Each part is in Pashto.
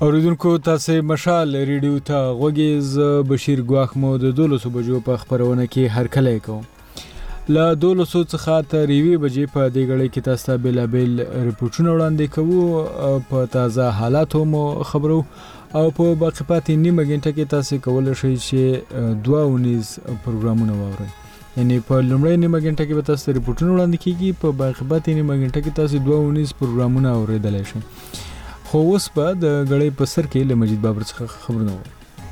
اوریدونکو تاسو مشال ریډیو ته غوږی ز بشیر ګواخ مو د 12 بجو په خبرونه کې هر کله کوم لا 12 څخه تر 1 بجې په دې غړې کې تاسو ته بلابل ریپورتونه وړاندې کوو په تازه حالاتو مو خبرو او په باقي پاتې نیمه غنټه کې تاسو کولای شئ چې 2 پروګرامونه واورئ. یعنی په لومړی نیمه غنټه کې به تاسو ریپورتونه وړاندې کیږي په باقي پاتې نیمه غنټه کې تاسو 2 پروګرامونه اوریدلای شئ. خو اوس په د غړې په سر کې له مجید بابر څخه خبرونه وو.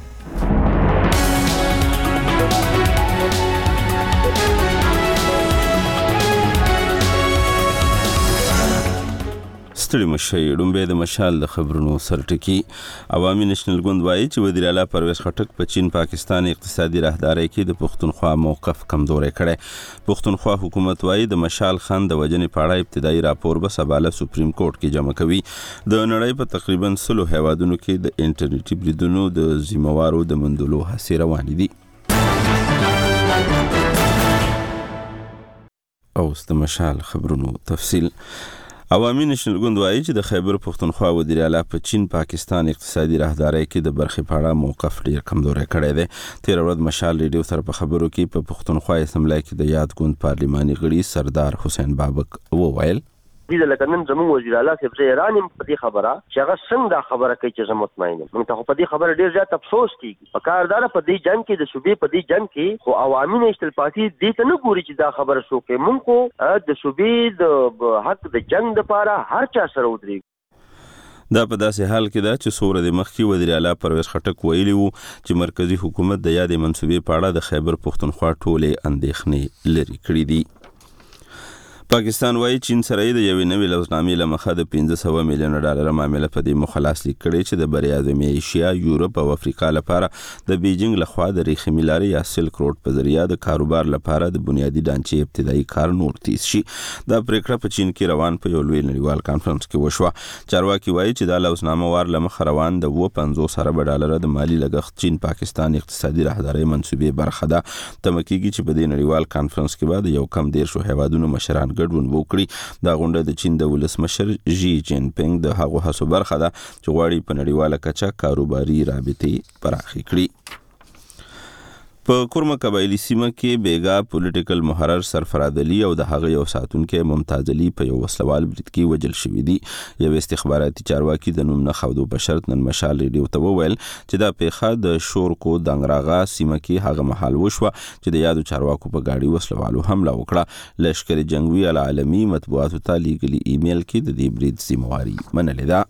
ستړي مشي ډومبه د مشال د خبرونو سرټکی. عوامي نېشنل ګوند وایي چې وزیر اعلی پرویز خټک په چین پاکستان اقتصادي راهداري کې د پښتونخوا موقف کمزوري کړي. پښتونخوا حکومت وایي د مشال خان د وجنې په اړه ابتدایي راپور به سباله سپریم کورټ کې جمع کوي. د نړۍ په تقریبا 100 هیوادونو کې د انټرنیټي بریدونو د ذمہوارو د مندلو هڅې روانې دي. اوس د مشال خبرونو تفصیل. عوامي نېشنل ګوند وایي چې د خیبر پښتونخوا وزیر اعلی په چین پاکستان اقتصادي راهداري کې د برخې په اړه موقف ډیر کمزوری کړی دی. تیر ورځ مشال ریډیو سره په خبرو کې په پښتونخوا اسمبلی کې د یاد ګوند پارلماني غړي سردار حسین بابک وویل دې لکه نن زموږ وزیر اعلی صاحب زه ایران په دې خبره چې هغه څنګه خبره کوي چې زه مطمئن یم. موږ ته په دې خبره ډیر زیات افسوس کیږي. په کاردار په دې جنگ کې د صوبې په دې جنگ کې خو عوامي نېشنل پارټي دې ته نه ګوري چې دا خبره شو کې موږ خو د صوبې د حق د جنگ لپاره هر چا سره ودرېږو. دا په داسې حال کې ده چې څومره د مخکې وزیر اعلی پرویز خټک ویلي وو چې مرکزی حکومت د یادې منصوبې په اړه د خیبر پښتونخوا ټولې اندېښنې لري کړې دي. پاکستان وایي چین سره د یوې نوې لوزنامې له مخه د 500 میلیون ډالر معامله په دې مخلاص لیک کړی چې د بریاعظمې ایشیا، یورپ او افریقا لپاره د بیجینګ لخوا د ریښې لارې یا سلک روډ په ذریعہ د کاروبار لپاره د بنیادی ډانچې ابتدایي کار نور تیز شي. دا پریکړه په چین کې روان په یو لوی نړیوال کانفرنس کې وشوه. چارواکي وایي چې دا لوزنامه وار له مخه روان د 50 ارب ډالر د مالی لګښت چین پاکستان اقتصادي راهداري منصوبې برخه ده. تمه کېږي چې په دې نړیوال کانفرنس کې بعد یو کم 1.5 هیوادونو مشران ګډون وکړي. دا غونډه د چین د ولسمشر ژی جین پینګ د هغو هڅو برخه ده چې غواړي په نړیواله کچه کاروباري رابطې پراخې کړي. په کورمه قبایلی سیمه کې بیګا پولیټیکل محرر سرفراد علي او د هغه یو ساتونکو ممتاز علي په یو وسلوال برید کې وژل شوی دي. یو استخباراتي چارواکي د نوم نه خودو په شرط نن مشال ریډیو ته وویل چې دا پیښه د شورکو دنګراغا سیمه کې هغه محل وشوه چې د یادو چارواکو په گاډي وسلوالو حمله وکړه. لشکري جنگوي العالمي مطبوعاتو ته لیږلي ایمیل کې د دې برید ذمہواري منلې ده.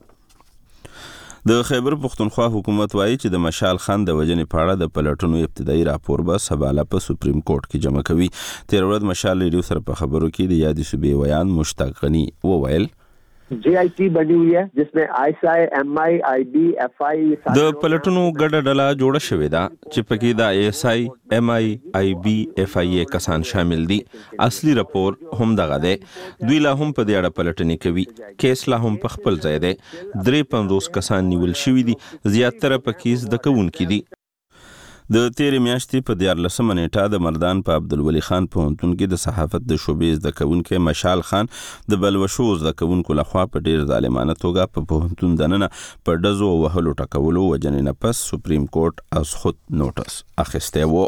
د خیبر پښتونخوا حکومت وایي چې د مشال خان د وجنې په اړه د پلټنو ابتدایي راپور به سباله په سپریم کورټ کې جمع کوي. تیر ورځ مشال ریډیو سره په خبرو کې د یادې صوبې ویان مشتاق غنی وویل JIT بنی ہوئی ہے جس میں ISI, MI, IB, FI د پلټنو ګډه ډله جوړه شوې ده چې پکې د ISI, MI, IB, FI کسان شامل دي. اصلي راپور هم دغه دی. دوی لا هم په دې اړه پلټنې کوي. کیس لا هم په خپل ځای دی. 53 کسان نیول شوي دي. زیاتره پکې زده کوونکي دي. د تیرې میاشتې په 14 نیټه د مردان په عبدالولي خان پوهنتون کې د صحافت د شعبې زده کوونکی مشال خان د بلوشو زده کوونکو لخوا په ډیر ظالمانه توګه په پوهنتون دننه په ډزو وهلو ټکولو وجنې نه پس سپریم کورټ از خود نوټس اخیستی و.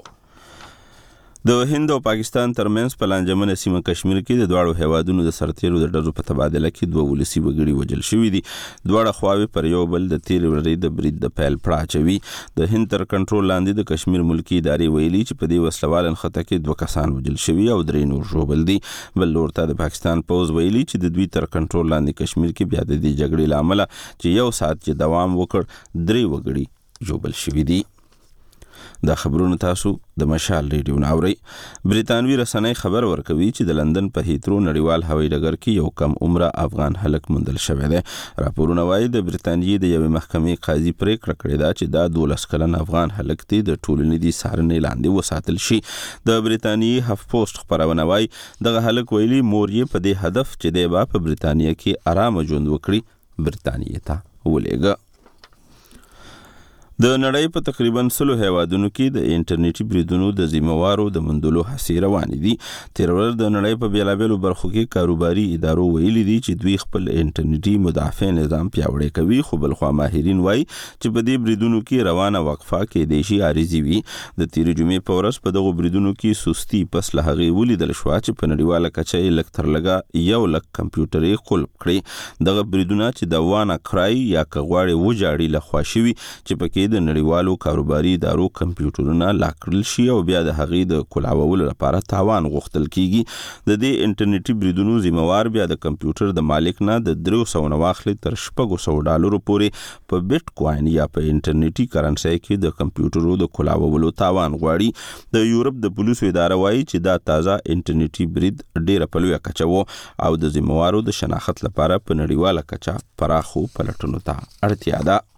د هند او پاکستان ترمنځ په لانجمنه سیمه کشمیر کې د دواړو هیوادونو د سرتیرو د ډزو په تبادله کې 2 ولسي وګړي وژل شوي دي. دواړه خواوې پر یو بل د تیر ورځې د برید د پیل پړه اچوي. د هند تر کنټرول لاندې د کشمیر ملکی ادارې ویلي چې په دې وسلوال نښته کې 2 کسان وژل شوي او 3 نور ژوبل دي. بل لور ته د پاکستان پوز ویلي چې د دوی تر کنټرول لاندې کشمیر کې بیا د دې جګړې لامل چې یو ساعت چې دوام وکړ 3 وګړي ژوبل شوي دي. دا خبرونه تاسو د مشال ریډیو ناوري. بریتانوي رسنۍ خبر ورکوي چې د لندن په هیترو نړیوال هوایي ډګر کې یو کم عمره افغان هلک موندل شوی دی. راپورونه وایي د بریتانیې د یوې محکمې قاضي پریکړه کړې ده چې دا 12 کلن افغان هلک دی د ټولنیزې څارنې لاندې وساتل شي. د بریتانیې هف پوسټ خبرونه وایي دغه هلک ویلي مور یې په دې هدف چې دی به په بریتانیا کې آرام ژوند وکړي بریتانیې ته ولېږه. د نړۍ په تقریبا 100 هیوادونو کې د انټرنیټي بریدونو د ذمہوارو د مندلو هڅې روانې دي. تیر ورځ د نړۍ په بیلابېلو برخو کې کاروباري ادارو ویلي دي چې دوی خپل انټرنیټي مدافع نظام پیاوړی کوي، خو بلخوا ماهرین وایي چې په دې بریدونو کې روانه وقفه کېدای شي عارضي وي. د تیر جمعې په ورځ په دغو بریدونو کې سستی پس له هغې ولیدل شوه چې په نړیواله کچه یې لږ تر لږه 1 لک کمپیوټرې قلب کړې. دغه بریدونه چې د وانا کرای یا کغواړې وجاړي لخوا شوي چې پکې د نړیوالو کاروباري ادارو کمپیوټرونه لاک کړل شي او بیا د هغې د کولاوولو لپاره تاوان غوښتل کیږي. د دې انټرنیټي بریدونو ذمہوار بیا د کمپیوټر د مالک نه د 300 نه واخلي تر $600 پورې په بیت کوین یا په انټرنیټي کرنسي کې د کمپیوټرو د کولاوولو تاوان غواړي. د یورپ د پولیسو اداره وایي چې دا تازه انټرنیټي برید ډیره په لویه کچه و او د ذمہوارو د شناخت لپاره په نړیواله کچه پراخو پلټنو ته اړتیا ده.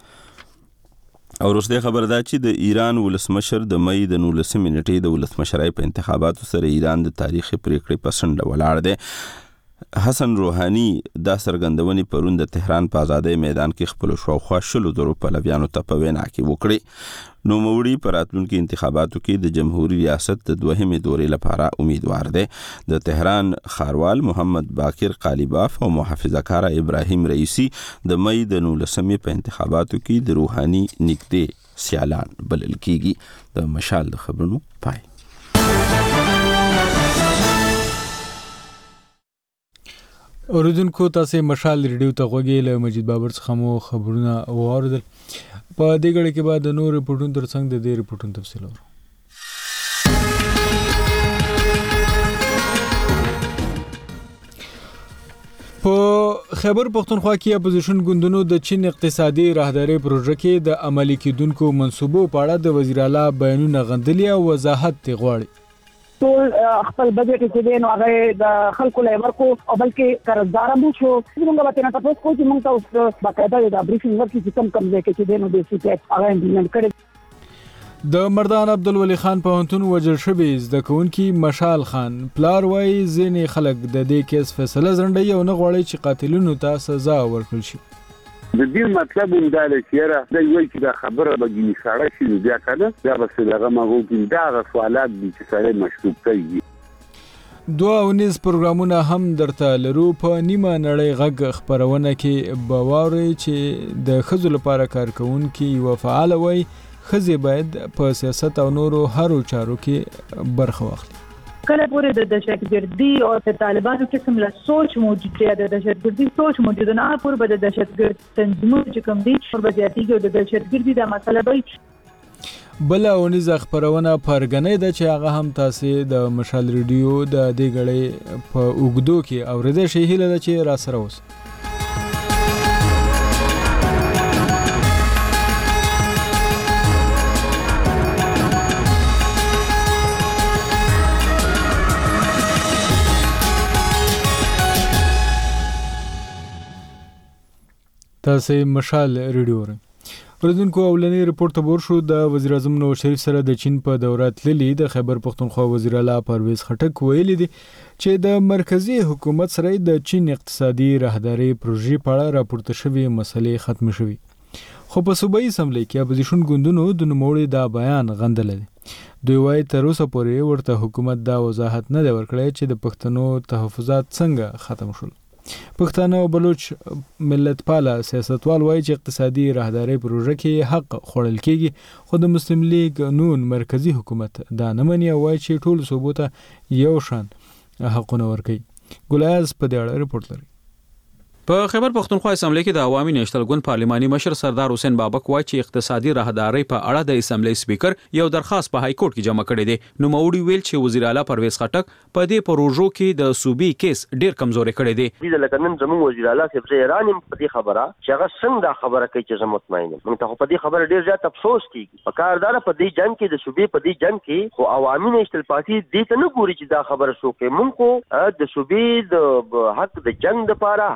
او وروسته خبر ده چې د ایران ولسمشر د مئی د 19 نیټې د ولسمشرۍ په انتخاباتو سره ایران د تاریخي پریکړې په څنډه ولاړ دی. حسن روحانی دا څرګندونې پرون د تهران په آزادۍ میدان کې خپل شاوخوا 100,000 پلویانو ته په وینا کې وکړي. نوموړي په راتلونکي انتخاباتو کې د جمهوریت ریاست د 2مې دورې لپاره امیدوار دی. د تهران ښاروال محمد باقر قالیباف او محافظه کار ابراهیم رئیسی د مئی د 19 په انتخاباتو کې د روحانی نږدې سیالان بلل کیږي. د مشال د خبرونو پای. اوریدونکو تاسو مشال ریډیو ته غوږی له مجید بابر څخه مو خبرونه واوریدل. په دې غړي کې بعد نور ریپورتونو ترڅنګ د دې ریپورتونو تفصیل اورو. په خیبر پختونخوا کې اپوزیشن ګوندونو د چین اقتصادي راهداري پروژه کې د عملي کېدونکو منصوبو په اړه د وزیر اعلی بیانونه غندلي او وضاحت غواړي. ټول خپل بجټ چې دی نو هغه د خلکو له ورکو او بلکې قرضدار مو شو. موږ به تاسو ته کوم چې موږ تاسو باقاعده د بریفینګ ورکې چې کم ځای کې چې دی نو د سی پی هغه امپلیمنټ کړي. د مردان عبدالولي خان پوهنتون وجل شوی زده کوونکي مشال خان پلار وایي ځینې خلک د دې کیس فیصله ځنډوي او نه غواړي چې قاتلینو ته سزا ورکړل شي. د دې مطلب هم دا دی چې را د یوې چې دا خبره به ګینې ساړه شي بیا کنه بیا به دغه مغو کې دا سوالات دي چې سره مشکوک کوي. 2 پروګرامونه هم درته لرو. په نیمه نړۍ غږ خبرونه کې به واورئ چې د ښځو لپاره کارکوونکي یوه فعاله وایي ښځې باید په سیاست او نورو هرو چارو کې برخه واخلي. کله پورې د دهشتګردي او د طالبانو قسم له سوچ موجود دی، د دهشتګردي سوچ موجود نه پورې به د دهشتګرد تنظیمونو چې کوم دي پر بزیاتیږي او د دهشتګردي د مسله به بل اونیز خبرونه پرګنې ده چې هغه هم تاسو د مشال ریډیو د دې غړې په اوګدو کې اورېدل شي. هیله ده چې را سره اوس. تاسو مشال ریډیو ر اوریدونکو اولنی ریپورت تبور شو. د وزیر اعظم نواز شریف سره د چین په دورات للی د خیبر پختونخوا وزیر اعلی پرویز خټک ویلي دي چې د مرکزی حکومت سره د چین اقتصادي راهداري پروژې په اړه راپورته شوی مسلې ختم شوي. خو په صوبایي اسمبلی کې اپوزیشن ګوندونو د نوموړي دا بیان غندل دي. دوی وايي تر اوسه پورې ورته حکومت دا وضاحت نه دی ورکړی چې د پښتنو تحفظات څنګه ختم شول. پښتانه او بلوچ ملت پاله سیاستوال وایي چې اقتصادي راهداري پروژه کې حق خوړل کیږي، خو د مسلم لیگ نون مرکزی حکومت دا نه مني او وایي چې ټول صوبو ته یو شان حقونه ورکوي. ګلایز په دې اړه ریپورت لري. په خیبر پختونخوا اسمبلی کې د عوامي نېشنل ګوند پارلماني مشر سردار حسین بابک وایي چې اقتصادي راهداري په اړه د اسمبلی سپیکر یو درخواست په های کورټ کې جمع کړی دی. نو موري ویل چې وزیر اعلی پرویز خټک په دې پروژو کې د صوبې کیس ډیر کمزوري کړی دی. د لکنن زموږ وزیر اعلی صاحب ایران په دې خبره چې هغه څنګه خبره کوي چې زه مطمئن یم. موږ ته په دې خبره ډیر زیات افسوس کیږي. په کاردار په دې جنگ کې د صوبې په دې جنگ کې خو عوامي نېشنل پارټي دې ته نه ګوري چې دا خبره شو کې. موږ د صوبې د حق د جنگ لپاره هر چا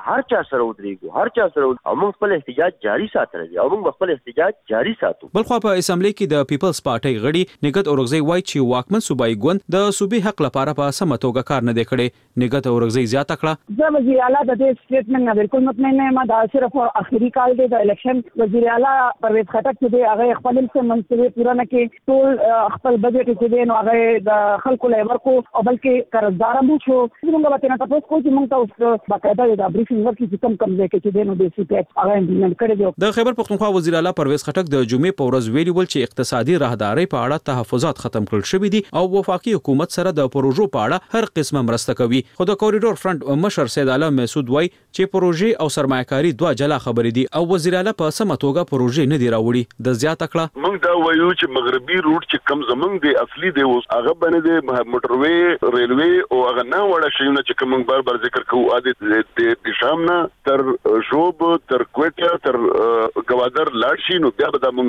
سره ودرېږو، هر چا سره، او موږ خپل احتجاج جاری ساتلی دی او موږ خپل احتجاج جاری ساتو. بلخوا په اسمبلی کې د پیپلز پارټي غړي نګت اورغزی وایي چې واکمن صوبایي ګوند د صوبې حق لپاره په سمه توګه کار نه دی کړی. نګت اورغزی زیاته کړه، زه وزیر اعلی د دې سټیټمنټ نه بالکل مطمئن نه یم. دا صرف اخیری کال دی د الیکشن. وزیر اعلی پرویز خټک چې دی هغه خپل منصبې پوره نه کړي، ټول خپل بجټ چې دی نو هغه د خلکو له ورکو او بلکې قرضدار مو شو. موږ به تاسو ته کوم چې موږ تاسو باقاعده د بریفینګ ورکې چې کم ځای کې چې دی نو د سی پی هغه امپلیمنټ کړی دی. د خیبر پختونخوا وزیر اعلی پرویز خټک د جمعې په ورځ ویلي ول چې اقتصادي راهداري په اړه تحفظات ختم کړل شوې دي او وفاقي حکومت سره د پروژو په اړه هر قسمه مرسته کوي. خو د کوریډور فرنٹ مشر سید عالم مسعود وای چې پروژې او سرمایه‌کاري دوه جلا خبرې دي او وزیر اعلی په سمه توګه پروژې نه دی راوړي. د زیاته کړه، موږ دا وایو چې مغربي روټ چې کم زمونږ دی اصلي دی اوس هغه باندې د موټروي ریلوي او هغه نه وړه شیونه چې کوم بار بار ذکر کوو عادت د شام نه تر شوب تر کوټه تر گوادر لاړ شي نو بیا به د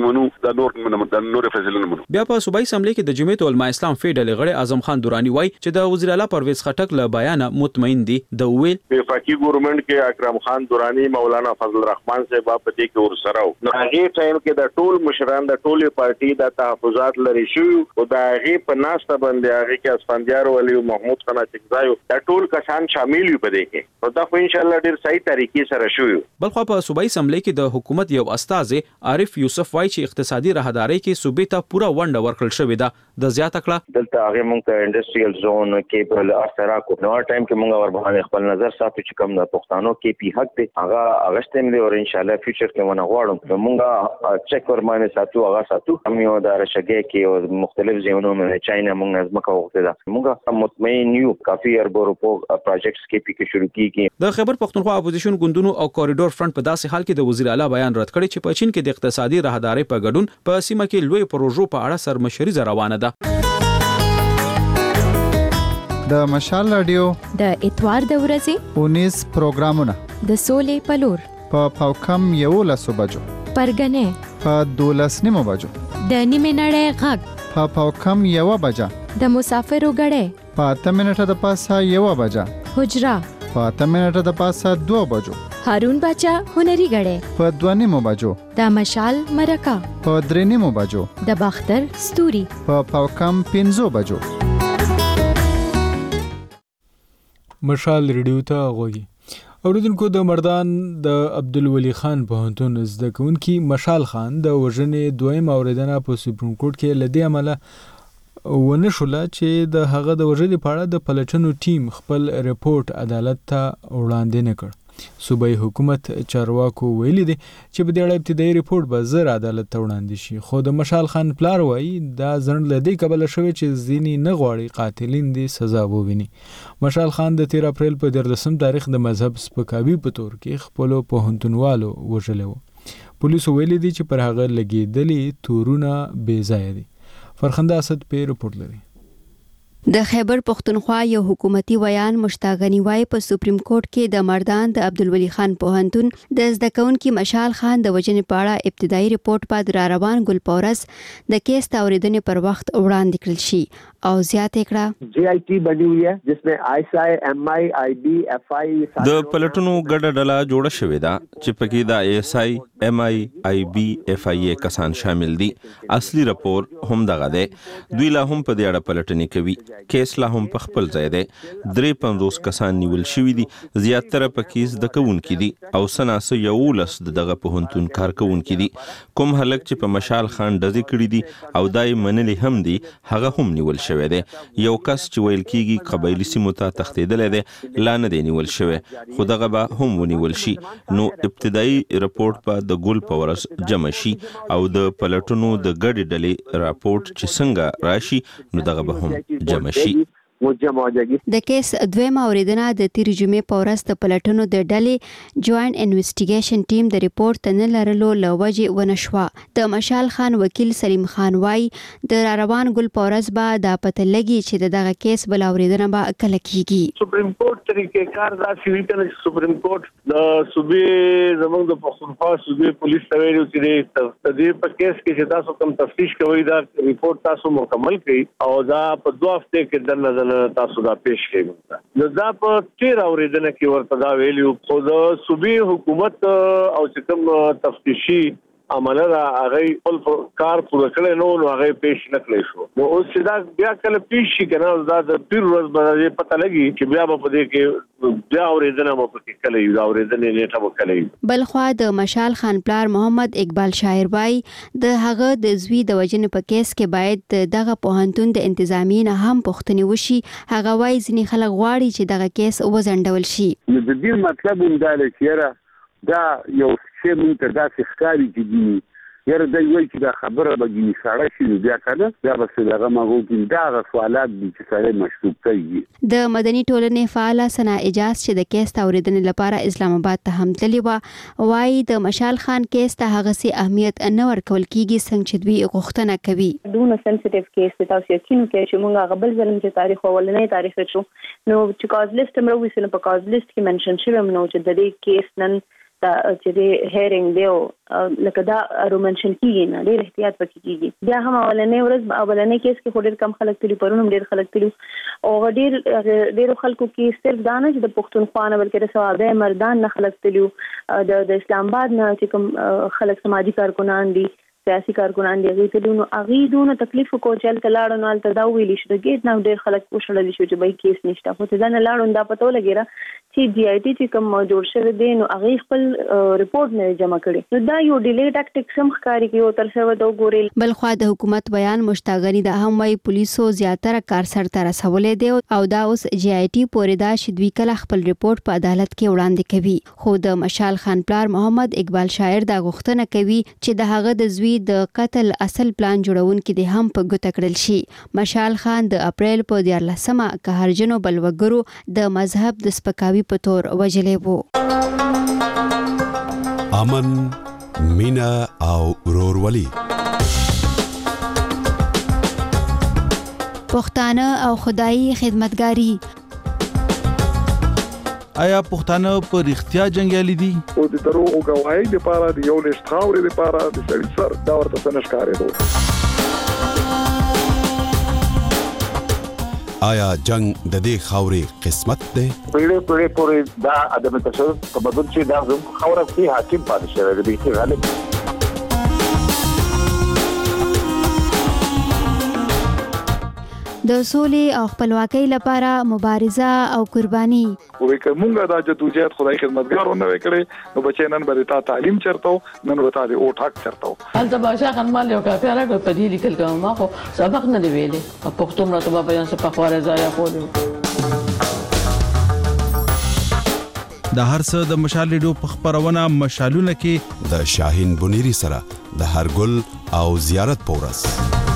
موږ د نور فیصله نه منو. بیا په صوبایي اسمبلی کې د جمعیت العلماء اسلام فیډرال غړي اعظم خان دورانی وای چې د وزیر اعلی پرویز خټک له بیان مطمئن دي. د ویل وفاقي ګورنمنت کې اکرم خان دورانی مولانا فضل الرحمن صاحب په دې کې ورسره نو هغه ټایم کې د ټول مشران د ټولې پارټي د تحفظات لري شو او د هغه په ناسته باندې هغه کې اسفندیار ولی او محمود خان چکزایو د ټول کسان شامل یو په دې کې او دا خو ان شاء الله ډیر صحیح طریقې سره شو. بلخوا په صوبایي اسمبلی کې د حکومت یو استاد عارف یوسف وای چې اقتصادي راهداري کې صوبې ته پوره ونډه ورکړل شوې ده. د زیاته کړه، دلته هغه موږ ته انډستریال زون کې په اثر کو نو ټایم کې موږ ور باندې خپل نظر ساتو چې کوم د پښتنو کې پی حق دي هغه اغشتم دي او ان شاء الله فیوچر کې ونه غواړم موږ چک ور باندې ساتو هغه ساتو هم یو د رشګه کې او مختلف ځایونو باندې چاینا موږ نظم کوو ده موږ مطمئن یو کافي اربورو پروجیکټس کې پی کې شروع کیږي. د خیبر پختونخوا اپوزیشن ګوندونو او کوریډور فرنٹ په داسې حال کې د وزیر اعلی بیان رد کړی چې په چین کې د اقتصادي راهداري په ګډون په سیمه کې لوی پروژو په اړه سرمشري روانه ده. د مشال رادیو د اتوار د ورځې 19 پروګرامونه د سولې پلور په پاوکم 11 بجو پرګنې په 12 بجو د نیمه نړۍ غږ په پاوکم 1 بجه د مسافرو غړې په 8 منټه د پاسه 1 بجه حجرا په 8 منټه د پاسه 2 بجو هارون بچا هنري غړې په 2 بجو د مشال مرکه په 3 بجو د باختر ستوري په پاوکم 15 بجو. مشال ریډیو ته غوږی اوریدونکو د مردان د عبدالولی خان پوهنتون زده کوونکي مشال خان د وژنې دویم اوریدنه په سپریم کورټ کې لدې عمله ونشوله چې د هغه د وژنې په اړه د پلټنو ټیم خپل ریپورت عدالت ته وړاندې نه کړ. صوبایي حکومت چارواکو ویلي دي چې په دې اړه ابتدایي ریپورت به زر عدالت ته وړاندې شي خو د مشال خان پلار وایي دا ځنډ له دې کبله شوی چې ځینې نه غواړي قاتلین دې سزا وویني. مشال خان د 13 اپریل په 14 تاریخ د مذهب سپکاوي په تور کې خپل پوهنتونوالو وژلی و. پولیسو ویلي دي چې پر هغه لګېدلي تورونه بې ځایه دي. فرخنده اسد په ریپورت لري. د خیبر پختونخوا یو حکومتي ویان مشتاق غنی وای په سپریم کورټ کې د مردان د عبدالولی خان پوهنتون د زده کوونکي مشال خان د وژنې په اړه ابتدایي ریپورت بعد را روان ګل پورس د کیس د اوریدنې پر وخت وړاندې کړل شي او زیاتې کړه جی آئی ٹی بنی ہوئی ہے جس میں آئی ایس آئی ایم آئی آئی بی ایف آئی د پلټونو ګډه ډله جوړه شوې ده چې پکې د آئی ایس آئی ایم آئی آئی بی ایف آئی کسان شامل دي. اصلي راپور هم دغه دی. دوی لا هم په دې اړه پلټنې کوي. کیس لا هم په خپل ځای دی. 53 کسان نیول شوي دي. زیاتره پکې زده کوونکي دي او سناسه 11 دغه پوهنتون کارکوونکي دي. کوم هلک چې په مشال خان ډزې کړي دي او دای منلي هم دي هغه هم نیول شوی دی. یو کس چې ویل کېږي قبایلي سیمو ته تښتېدلی دی لا نه دی نیول شوی خو دغه به هم ونیول شي. نو ابتدایي رپورټ به د ګل په ورځ جمع شي او د پلټونو د ګډې ډلې راپورټ چې څنګه راشي نو دغه به هم جمع شي. د کیس دویم اوریدنه د تیر جمعې په ورځ د پلټنو د ډلې جوائنټ انویسټیګیشن ټیم د ریپورت ته نه لرلو له وجې ونه شوه. د مشال خان وکیل سلیم خان وای د روان ګل په ورځ به دا پته لګي چې دغه کیس بل اوریدنه به کله کیږي. سپریم کورټ طریقې کار داسې وی کنه چې سپریم کورټ د صوبې زموږ د پښتونخوا صوبې پولیس ته ویلو چې د دې په کیس کې چې تاسو کوم تفتیش کوئ دا ریپورت تاسو مکمل کړئ او دا په 2 هفته کې د نظر اوریدنه تاسو دا پیش کړئ نو دا په 13 اوریدنه کې ورته دا ویلو خو د صوبې حکومت او کوم تفتیشي عمله هغه خپل کار پوره کړی نو هغه پیش نه کړی شو نو اوس دا بیا کله پیش شي کنه دا د پیر ورځ باندې پته لګي چې بیا په دې کې بیا اوریدنه مو پکې کله یو اوریدنه نیټه وکړي بلخوا د مشال خان پلار محمد اقبال شاعر بای د هغه د زوی د وجنې په کیس کې باید دغه پوهنتون د انتظامی نه هم پوښتنه وشي هغه وای ځینې خلک غواړي چې دغه کیس وزندول شي د دې مطلب هم دا لکه دا یو څه مونږ ته داسې ښکاري چې دي یاره دا وایي چې دا خبره به ګینې ساړه شي بیا کنه بیا به دغه مغوکین دا هغه سوالات دي چې سړی مشکوک کوي د مدني ټولنې فعاله ثنا اجاز چې د کیس ته اورېدنې لپاره اسلام آباد ته هم تللی وه وایي د مشال خان کیس ته هغسې اهمیت نه ورکول کیږي څنګه چې دوی غوښتنه کوي دونه سنسټیو کیس دی تاسو یقین وکړئ چې موږ هغه بل ځل چې تاریخ اولنی تاریخ وچو نو چې کاز لیست هم راوویسو نو په کاز لیست کې منشن شوی هم نو چې د دې کیس نن چې د هیرینګ دی لکه دا رومنشن کیږي نه ډېر احتیاط پکې کیږي بیا هم اولنې ورځ اولنې کیس کې ډېر کم خلک تلي پرونم ډېر خلک تلي او ډېر خلکو کې صرف دا نه چې د پښتونخوا نه بلکې د ثوابه مردان نه خلک تلي د اسلام آباد نه چې کوم خلک سماجی کارکنان دي سیاسي کارکنان دي هغه ته نو هغه دونه تکلیف کو چل تلاړو نو تل دا ویل شي د گیټ نو ډېر خلک پوښتل شي چې بای کیس نشته خو ته دا نه لاړو دا پته ولګیره چې ډي آی ټي چې کوم جوړ شوی دی نو هغه خپل ریپورت نه جمع کړي نو دا یو ډیلی ټاکټیک سم ښکاری کوي او تر څو دا وګوري بلخوا د حکومت بیان مشتاغنی د هم وای پولیسو زیاتره کار سره تر رسولې دی او دا اوس جی آی ټي پورې دا شدوی کله خپل ریپورت په عدالت کې وړاندې کوي خو د مشال خان پلار محمد اقبال شاعر دا غوښتنه کوي چې د هغه د زوی د قتل اصل پلان جوړونکو د هم په ګوته کړل شي مشال خان د اپریل په 14مه قهرجنو بلوګرو د مذهب د سپکاوي په تور وجلې وو امن مینا او رورولي پښتانه او خدایي خدمتګاری آیا پښتانه په اړتیا جنگیالي دي او د درو او غواړي د پاره د یو لښت خاورې د پاره د سړي سر دا ورته سنشکارې دو آیا جنگ د دې خاورې قسمت ده پیړې پورې دا ادم تشدد په بدل چې دا زموږ خوره کې حاکم پاتې شوی دی چې غالب د سولې او خپلواکۍ لپاره مبارزه او قرباني وې کومه دا جدوجہد خدای خدمتګارونه وکړي نو بچی نن به تا تعلیم چرته نن به تا د او ټاک چرته انت باشا خان مال یو کافي راغ په دې لیکل کوم ما خو سبق نه دی ویلې په پښتو مرته په بیان څخه په خواره ځای خو د هر څه د مشال ریډیو په خبرونه مشالونه کې د شاهین بنيري سره د هرګل او زیارت پورس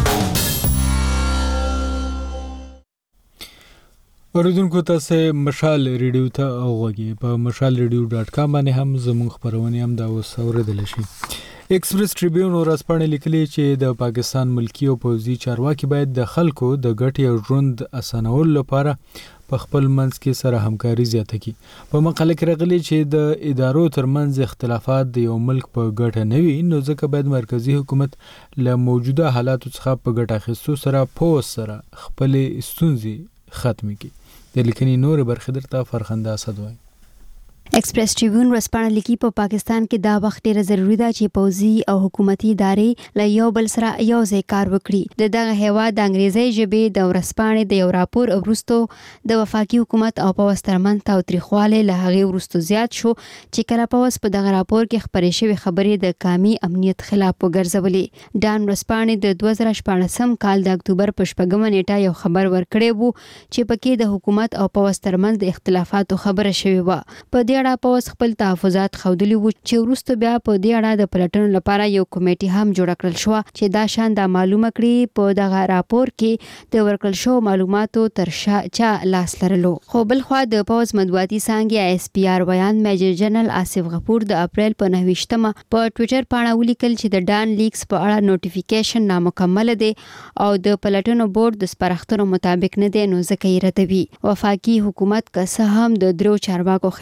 اوریدونکو تاسو مشال ریډیو ته اوغږی په mashalradio.com باندې هم زموږ خبرونه هم دا اوس اوریدل شي ایکسپریس ټریبیون ورځپاڼه لیکلي چې د پاکستان ملکی او پوځي چارواکي باید د خلکو د ګټې او ژوند اسانولو لپاره په خپل منځ کې سره همکاري زیاته کړي په مقاله کې راغلي چې د ادارو ترمنځ اختلافات د یو ملک په ګټه نه وي نو ځکه باید مرکزی حکومت له موجوده حالاتو څخه په ګټه اخیستو سره پوس سره خپل ستونزې ختم کړي د لیکنې نور برخه درته فرخنده اسد وای ایکسپریس ټریبیون ورځپاڼه لیکي په پاکستان کې دا وخت ډېر ضروری ده چې پوځي او حکومتي ادارې له یو بل سره یو ځای کار وکړي د دغه هیواد د انګریزي ژبې د ورځپاڼې د یو راپور وروسته د وفاقي حکومت او پوځ ترمنځ تاوتریخوالی له هغې وروسته زیات شو چې کله پوځ په دغه راپور کې خپرې شوې خبرې د قومي امنیت خلاف وګرځولې ډان ورځپاڼې د 2014 کال د اکتوبر په 8مه نیټه یو خبر ورکړی وو چې پکې د حکومت او پوځ ترمنځ د اختلافاتو خبره شوې وه په دې اړه پوځ خپل تحفظات ښودلي وو چې وروسته بیا په دې اړه د پلټنو لپاره یو کمیټي هم جوړه کړل شوه چې دا شان دا معلومه کړي په دغه راپور کې د ورکړل شوو معلوماتو تر شا چا لاس لرلو خو بلخوا د پوځ مطبوعاتي څانګې اس پی آر بیان میجر جنرال آصف غفور د اپریل په 29مه په ټوئیټر باندې ولیکل چې د ډان لیکس په اړه نوټیفیکیشن نامکمل دی او د پلټنو بورډ د سپارښتنو مطابق نه دی نو ځکه یې ردوي وفاقي حکومت که څه هم د درو چارواکو خلاف کار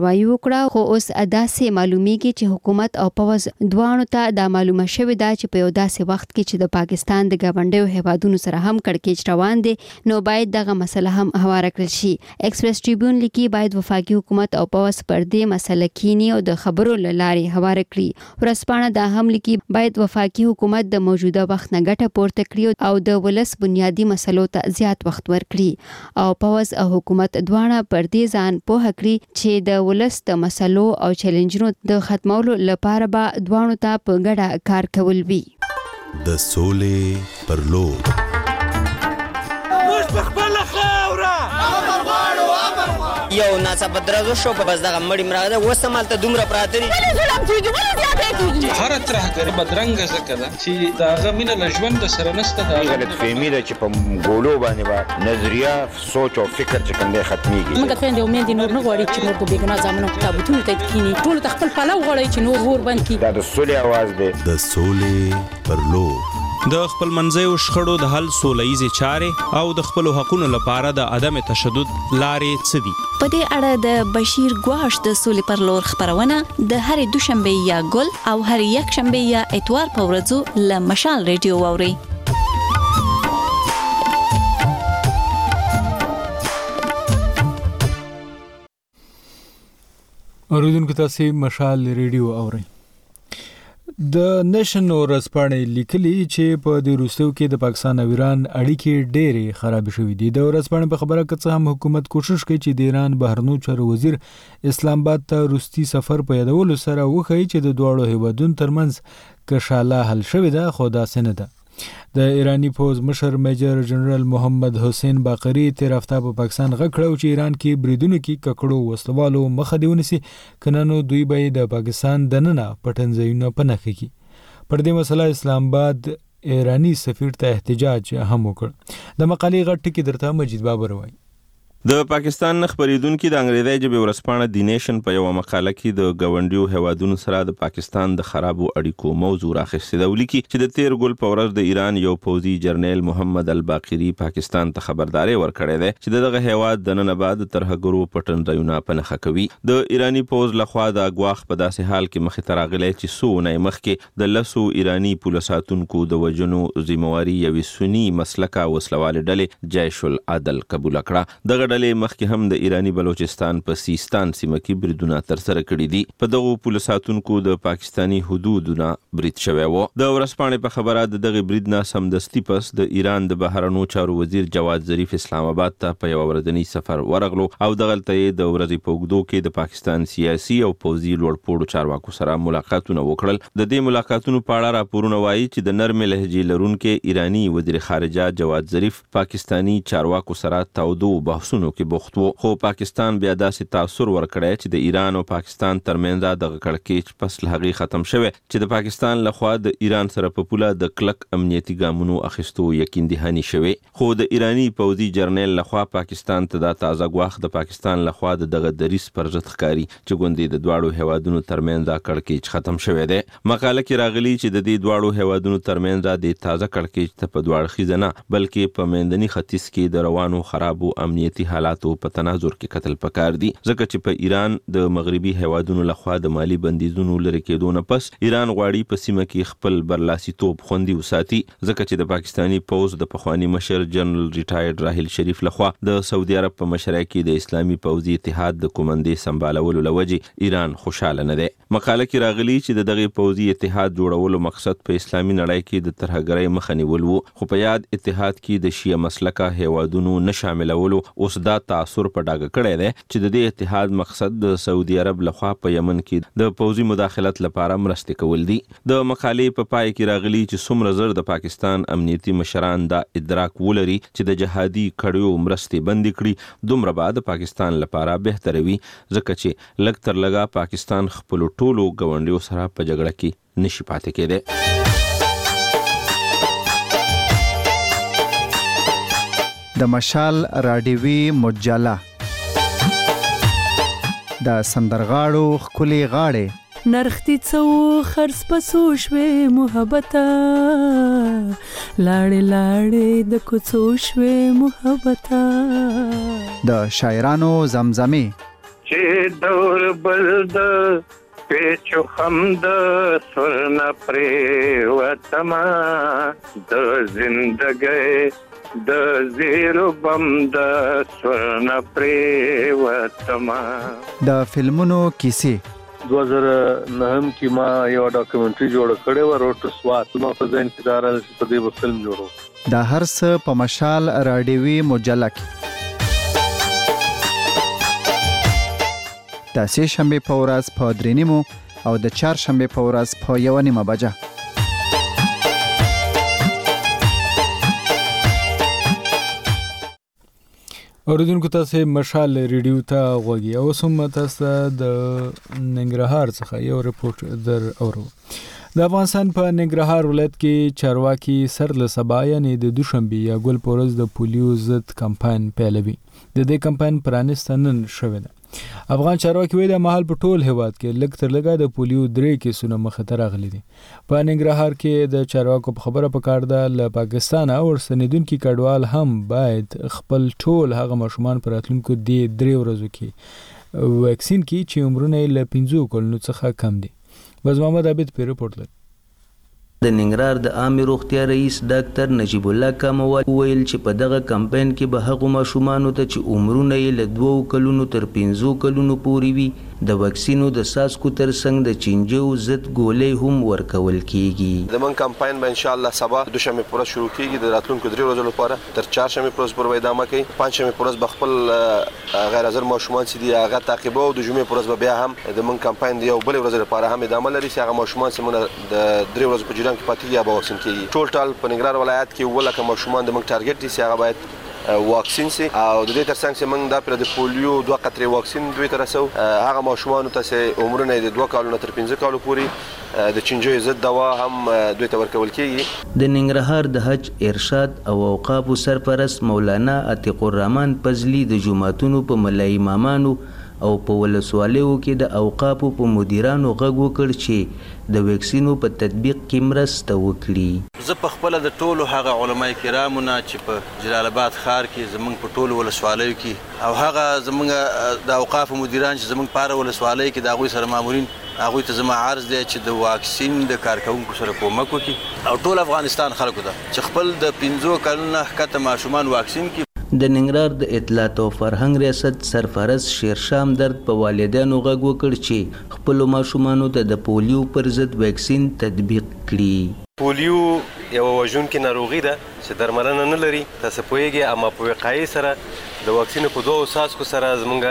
کاروایی وکړه، خو اوس داسې معلومیږي چې حکومت او پوځ دواړو ته دا معلومه شوې ده چې په یو داسې وخت کې چې د پاکستان د ګاونډیو هیوادونو سره هم کړکېچ روان دي، نو باید دغه مسله هم هواره کړل شي. ایکسپریس ټریبیون لیکي باید وفاقي حکومت او پوځ پر دې مسله کینی او د خبرو له لارې هواره کړي. ورځپاڼه دا هم لیکي باید وفاقي حکومت د موجوده وخت نه ګټه پورته کړي او د ولس بنیادی مسلو ته زیات وخت ورکړي او پوځ او حکومت دواړه پر دې ځان پوهه کړي چې د ولس د مسلو او چیلنجونو د ختمولو لپاره به دواړو ته په ګډه کار کول وي. د سولې پر لور موږ په خپله خاوره یو ناڅاپه درزو شو په بس دغه مړی مراده اوس همالته دومره پراته دي. ولې ظلم کېږي، ولې زیاتی کېږي؟ هره ترهګري بدرنګه ځکه ده چې د هغه مینه له ژونده سره نشته. د غلطفهمي ده چې په ګولو باندې به نظریه سوچ او فکر چې کوم دی ختمیږي. موږ خویندې او میندې نور نه غواړي چې نور په بېګناه زامنو تابوتونو ته کښېني. ټولو ته خپل پلو غواړي چې نور اور بند کړي. دا د سولې اواز دی. د سولې پر لور د خپل منځیو شخړو د حل سوله ییزې چارې او د خپلو حقونو لپاره د عدم تشدد لارې څه دي؟ په دې اړه د بشیر ګواش د سولې پر لور خبرونه د هرې دوشنبه یا ګل او هرې یکشنبه یا اتوار په ورځو له مشال ریډیو واورئ. اوریدونکو تاسو مشال ریډیو اورئ. د نشن ورځپاڼې لیکلي چې په دې وروستیو کې د پاکستان او ایران اړیکې ډېرې خراب شوې دي. د ورځپاڼې په خبره کې څه هم حکومت کوشش کوي چې د ایران بهرنیو چارو وزیر اسلام آباد ته روسي سفر په یادولو سره وښيي چې د دواړو هیوادونو ترمنځ کشاله حل شوې ده، خو داسې نه ده. د ایرانی پوز مشر میجر جنرال محمد حسین باقری تیر هفته په پاکستان غږ کړو چې ایران کې بریدونو کې ککړو وسلوالو مخه دی ونیسي، کنه نو دوی به د پاکستان دننه پټنځایونه په نښه کړي. پر دې مسله اسلام آباد ایرانی سفیر ته احتجاج هم وکړ. د مقالې غټ ټکی درته مجید بابر وایي. د پاکستان خبرېدونکو د انګریزي ژبې ورځپاڼه دی نیشن په یو مقاله کې د ګاونډیو هیوادونو سره د پاکستان د خرابو اړیکو موضوع راخیستې ده. ولیکي چې د تیر ګل په ورځ د ایران یو پوځي جرنیل محمد الباقری پاکستان ته خبرداري ورکړې ده چې دغه هیواد د نن بعد ترهګرو پټنځایونه په نښه کوي. د ایرانی پوز لخوا د اغواخ په داسې حال کې مخې ته راغلی چې څو نه مخکې د لسو ایرانی پولیساتونکو د وژنو ذمہواري یوې سنی مسلکه وسلوال ډلې جیش العدل قبول کړه. دغه ډلې مخکې هم د ایرانی بلوچستان په سیستان سیمه کې بریدونه ترسره کړي دي. په دغه پولیساتونکو د پاکستانی حدودونه برید شوی و. د ورځپاڼې په خبره د دغه برید نه سمدستي پس د ایران د بهرنیو چارو وزیر جواد ظریف اسلام آباد ته په یو ورځنی سفر ورغلو او دغلته د ورځې په اوږدو کې د پاکستان سیاسي او پوځي لوړپوړو چارواکو سره ملاقاتونه وکړل. د دې ملاقاتونو په اړه راپورونه وایي چې د نرمې لهجې لرونکي ایرانی وزیر خارجه جواد ظریف پاکستانی چارواکو سره تاودو بحثونو کې بوخت وو، خو پاکستان بیا داسې تاثر ورکړی چې د ایران او پاکستان ترمنځ د کړکېچ پس له هغې ختم شوی چې د پاکستان لخوا د ایران سره په پوله د کلک امنیتي ګامونو اخیستو یقین دهاني شوی. خو د ایرانی پوځي جرنیل لخوا پاکستان ته د تازه غواخ د پاکستان لخوا دغه دریس پر ضد ښکاری چې ګوندې د دواړو هیوادونو ترمنځ د کړکېچ ختم شوی دی. مقاله کې راغلی چې د دې دواړو هیوادونو ترمنځ د تازه کړکېچ ته په دواړه خیزه نه بلکې په منځني ختیځ کې د روانو خرابو امنیتي حالاتو په تناظر کې قتل پکار دي، ځکه چې په ایران د مغربي هیوادونو لخوا د مالی بندیزونو لري کېدو نه پس ایران غواړي په سیمه کې خپل برلاسي توپ خوندي وساتي، ځکه چې د پاکستانی پوز د پخوانی مشر جنرال ریټایرډ راحیل شریف لخوا د سعودي عرب په مشرۍ کې د اسلامي پوځي اتحاد د کومندې سمبالولو لوجې ایران خوشاله نه دی. مقاله کې راغلی چې د دغه پوځي اتحاد جوړولو مقصد په اسلامي نړۍ کې د ترهګرۍ مخه نیول وو، خو په یاد اتحاد کې د شیعه مسلکه هیوادونو نه شاملولو اوس دا تاثر په ډاګه کړی دی چې د دې اتحاد مقصد د سعودي عرب لخوا په یمن کې د پوځي مداخلت لپاره مرستې کول دي. د مقالې په پای کې راغلی چې څومره زر د پاکستان امنیتي مشران دا ادراک ولري چې د جهادي کړیو مرستې بندي کړي دومره به د پاکستان لپاره بهتره وي، ځکه چې لږ تر لږه پاکستان خپل ټولو ګاونډیو سره په جګړه کې نشي پاتې کېدی. د مشال راډیوي مجله د سندرغاړو ښکلي غاړې نرختی څو خرڅ پسو شوې محبته لاړې لاړې د کوڅو شوې محبته د شاعرانو زمزمې چې دور بلد پیچو خمد سرنا پریوتما د زندګۍ د زیرو بم د سرنا پریوتما. د فلمونو کیسې 2009 کې ما یو ډاکومنټري جوړ کړی و روټ سوات. ما په ځین کې دارل چې په دې فلم جوړو. دا هر څه په مشال راډیوي مجله کې د سه شنبه په ورځ په 3:30 او د چهارشنبه په ورځ په 1:30 بجه. اوریدونکو تاسو مشال ریډیو ته غوږی او سم تاسو د ننګرهار څخه یو رپورت در اورو. د افغانستان په ننګرهار ولایت کې چارواکي سر له سبا یعنی د دوشنبه یا ګل پورز د پولیو ضد کمپاین پیلوي. د دې کمپاین پرانستنن شوه ده. افغان چارواکي وایي د محل په ټول هیواد کې لږ تر لږه د پولیو 3 کیسونه مخه ته راغلي دي. په ننګرهار کې د چارواکو په خبره پکار ده له پاکستان او ورسنیدونکو کډوال هم باید خپل ټول هغه ماشومان پر راتلونکو د 3 ورځو کې واکسین کې چې عمرونه له 15 کلونو څخه کم دي. باز محمد عابد په رپورت لري. د ننګرهار د عامه روغتیا رئیس ډاکټر نجیب الله کاموال ویل چې په دغه کمپاین کې به هغه ماشومان ته چې عمرونه یې له 2 کلونو تر 15 کلونو پورې وي د واکسینو د ساسکو ترڅنګ د چینجو ضد ګولۍ هم ورکول کیږي. د من کمپاین به ان شاء الله سبا دوشنبه پورې شروع کیږي د راتلونکو 3 ورځې لپاره تر چهارشنبه پورې پورې ادامه کوي. پنځشنبه پورې به خپل غیر حاضر ماشومان چې دی هغه تعقیب او د جمعې پورې به بیا هم د من کمپاین دی یو بل ورځې لپاره هم ادامه لري چې هغه ماشومان چې موږ د 3 ورځې په جریان کې پاتې یا به واکسین کیږي. ټول په ننګرهار ولایت کې ولکه ماشومان د موږ ټارګټ دي چې هغه باید واکسین سي او د دې ترڅنګ چې موږ د پولیو 2 قطرې واکسین دوی ته رسو هغه ماشومان ته چې عمرونه د 2 کالونو تر 15 کالو پورې د چینجو ضد دوا هم دوی ته ورکول کیږي. د ننګرهار د حج ارشاد او اوقاف سرپرست مولانا عتیق الرحمن پزلی د جمعتونو په ملای امامانو او په ولسوالیو کې د اوقافو په مدیرانو غږ وکړ چې د ویکسینو په تطبیق کې مرسته وکړي. زه په خپل د ټولو هغه علماء کرامو نه چې په جلال آباد ښار کې زمونږ په ټولو ولسوالیو کې او هغه زمونږ د اوقافو مدیران چې زمونږ په هره ولسوالۍ کې د هغوی سره مامورین هغوی ته زما عرض دی چې د واکسین د کارکوونکو سره کومک وکړي او ټول افغانستان خلکو ته چې خپل د 15 کلونو نه ښکته ماشومان واکسین کړي. د ننګرهار د اطلاعات او فرهنګ ریاست سرپرست شیرشام درد په والدینو غږ وکړ چې خپل ماشومان ته د پولیو پر ضد ویکسین تطبیق کړي. پولیو یو وژونکې ناروغي ده چې درملنه نه لري. تاسو پوهیږئ اما په وقایع سره د واکسینو په 2 اساسو سره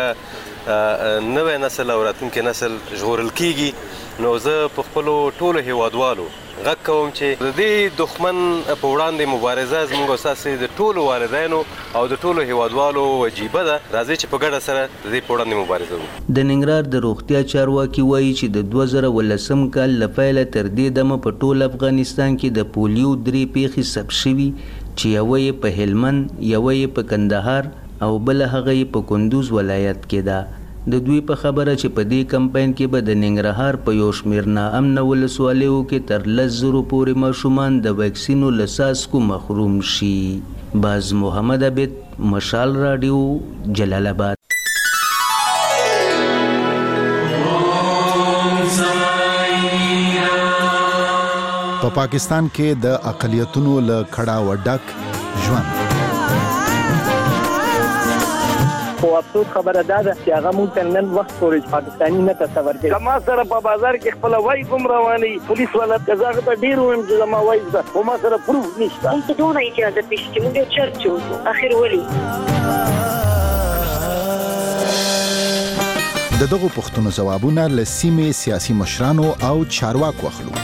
زمونږ نوې نسل او راتلونکي نسل ژغورل کیږي. نو زه په خپل ټولو هیوادوالو غږ کوم چې د دې دښمن په وړاندې مبارزه زموږ اساسي د ټولو والدینو او د ټولو هیوادوالو وجیبه ده. راځي چې په ګډه سره د دې په وړاندې مبارزه وکړو. د ننګرهار د روغتیا چارواکي وایي چې د 2018 کال له پیله تر دې دمه په ټول افغانستان کې د پولیو 3 پیښې ثبت شوي چې یوه یې په هلمند، یوه یې په کندهار او بل هغه یې په کندوز ولایت کې ده. د دوی په خبره چې په دې کمپاین کې به د ننګرهار په یو شمېر ناامنه ولسوالیو کې تر 10,000 پورې ماشومان د ویکسینو له څاڅکو محروم شي. باز محمد عابد، مشال راډیو، جلال آباد. په پاکستان کې د اقلیتونو له کړه وډک ژوند خو افسوس خبره ده چې هغه مونږ ته نن وخت پورې پاکستاني نه تصور کوي. ما سره په بازار کې خپل وای کوم رواني پولیس ولا دغه ته ډیر ویم چې ما وای ده خو ما سره پروف نشته. مونږ ته دونه اجازه پېښ چې مونږ چرچو اخر ولي د دغه پښتنو جوابونه له سیمې سیاسي مشرانو او چارواکو اخلو.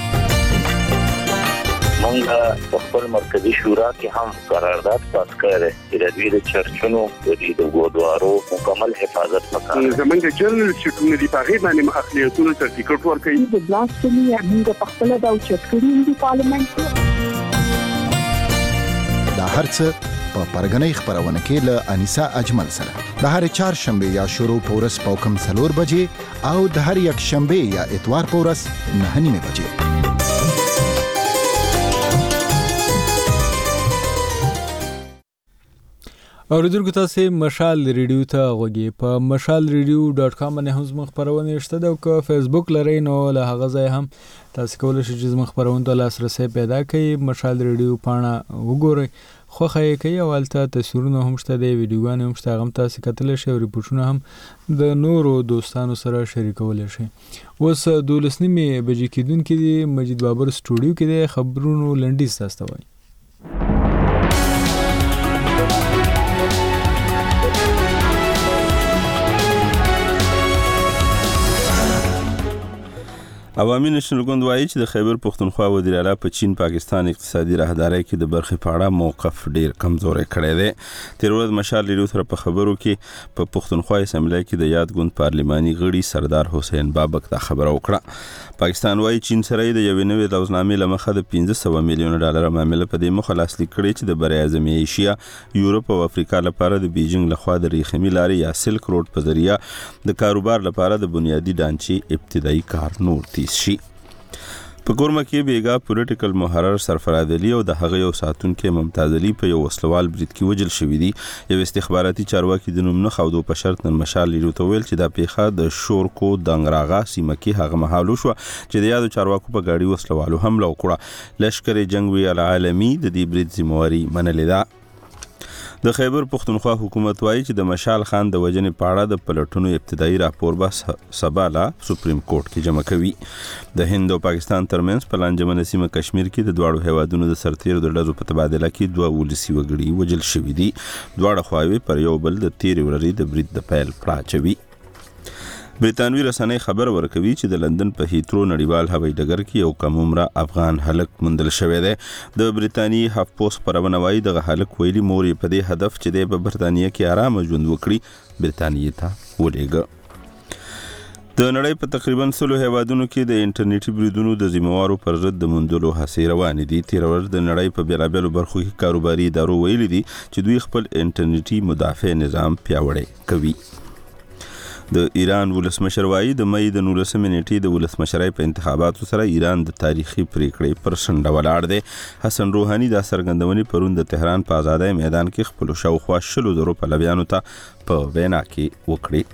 مونږ په خپل مرکزی شورا کې هم قرارداد پاس کړی چې د دوی د چرچونو د ګودوارو مکمل حفاظت وکړي. زمونږ جنرال شټونه دی په باندې اقلیتونو سرټیفیکټ ورکړي. د بلاسفیمي موږ په خپل د چرچونو دی پارلیمنت دا هرڅه په پرګنۍ خبرونه کې له انیسا اجمل سره د هر چهارشنبه یا شروع پورس په کم 4 بجې او د هر یک شنبه یا اتوار پورس 9:30 بجې. اوریدونکو تاسو مشال ریډیو ته غوږی په mashalradio.com باندې هم زموږ خبرونه شته او که فیسبوک لرئ نو له هغه ځای هم تاسو کولی شئ چې زموږ خبرونه ته لاسرسی پیدا کړئ. مشال ریډیو پاڼه وګورئ، خوښه یې کوي او هلته تصویرونه هم شته دی، ویډیوګانې هم شته، هغه هم تاسو کتلی شئ او ریپورټونه هم د نورو دوستانو سره شریکولی شئ. اوس 12:30 بجې کېدونکې دي، مجید بابر سټوډیو کې دی، خبرونو لنډیز تاسو ته وایي. عوامي نېشنل ګوند وایي چې د خیبر پښتونخوا وزیر اعلی په چین پاکستان اقتصادي راهدارۍ کې د برخې په اړه موقف ډیر کمزوری کړی دی. تیر ورځ مشال ریډیو سره په خبرو کې په پښتونخوا اسمبلی کې د یاد ګوند پارلماني غړي سردار حسین بابک دا خبره وکړه. پاکستان وایي چین سره د یوې نوې لوزنامې له مخه د 500 میلیون ډالر معامله په دې مخه لاسلیک کړې چې د بر اعظمي ایشیا، یورپ او افریقا لپاره د بیجینګ لخوا د ریخمي لارې یا سلک روډ په ذریعہ د کاروبار لپاره د بنیادی ډانچې ابتدایي کار نور شي. په کورمه کې بیګا پولیټیکل محرر سرفراز علي او د هغه یو ساتونکو ممتاز علي په یو وسلوال برید کې وجل شوی دي. یو استخباراتي چارواکي د نوم نه خودو په شرط نن مشال ریډیو ته ویل چې دا پیښه د شورکو دنګراغا سیمه کې هغه مهال شو چې د یادو چارواکو په گاډي وسلوالو حمله وکړه. لشکر جنگوي العالمي د دې برید ذمہواری منلې ده. د خیبر پښتونخوا حکومت وایي چې د مشال خان د وجنې په اړه د پلټونو ابتدایي راپور به سبا لا سپریم کورټ کې جمع کوي. د هند او پاکستان ترمنځ په لانجمنه سیمه کشمیر کې د دواړو هیوادونو د سرتیرو د ډزو په تبادله کې 2 ولسي وګړي وژل شوي دي. دواړه خواوې پر یو بل د تیرې ورځې د برید د پیل پړه اچوي. بریتانوي رسنۍ خبر ورکوي چې د لندن په هیترو نړیوال هوایي ډګر کې یو کم عمره افغان هلک موندل شوی دی. د بریتانیي هاف پوسټ خبرونه وایي دغه هلک ویلي مور یې په دې هدف چې دی په برتانیه کې آرامه ژوند وکړي بریتانیې ته ولېږه. د نړۍ په تقریبا 100 هیوادونو کې د انټرنیټي بریدونو د ذمہوارو پر ضد د موندلو هڅې روانې دي. تیر ورځ د نړۍ په بیلابیلو برخو کې کاروباري ادارو ویلي دي چې دوی خپل انټرنیټي مدافع نظام پیاوړی کوي. د ایران ولسمشر وایي د مې د 19 نیټې د ولسمشرۍ په انتخاباتو سره ایران د تاریخي پریکړې پر شنډه ولاړ دی. حسن روحاني دا څرګندونې پرون د تهران په آزادۍ میدان کې خپل شاوخوا 100,000 پلویانو ته په وینا کې وکړي.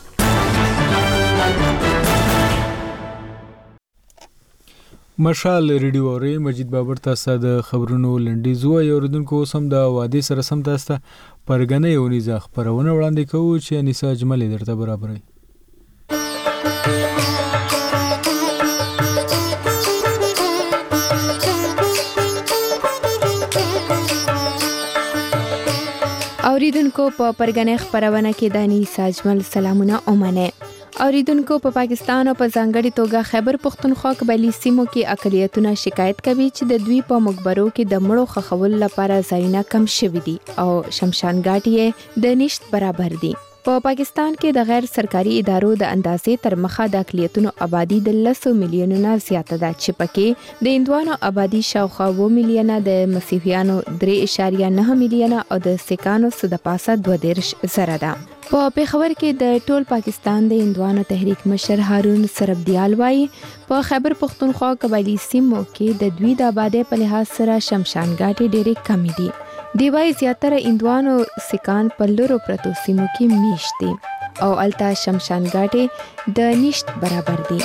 مشال ریډیو اوري مجید بابر تاسو د خبرونو لنډیز وایي. اوریدونکو سم د وادي سره سم تاسو پرګنې یو نيزه خبرونه وړاندې کوو چې انیسا اجمل درته برابرې. اوریدونکو په پرګنې خبرونه کې د انیسا اجمل سلامونه اومنه. اوریدونکو په پاکستان او په ځانګړي توګه خیبر پښتونخوا قبایلی سیمو کې اقلیتونه شکایت کوي چې د دوی په مقبرو کې د مړو خښول لپاره ځایونه کم شوي دي او شمشان ګاټي د نشټ برابر دي. په پاکستان کې د غیر سرکاري ادارو د اندازې تر مخه د اقلیتونو آبادی د 10 میلیونونو زیاته ده چې پکې د هندوانو آبادی شاوخوا 2 میلیونه، د مسیحیانو 3.9 میلیونه او د سکانو د پاسه 2.2 زره ده. په پیښور کې د ټول پاکستان د هندوانو تحریک مشر هارون سربدیال وایي په خیبر پښتونخوا قبایلی سیمو کې د دوی د آبادی په لحاظ سره شمشان ګاټي ډېرې کمی دي. دی وایي زیاتره هندوانو سکان په لورو پرتو سیمو کې میشت دي او الته شمشان ګاټي د نشت برابر دي.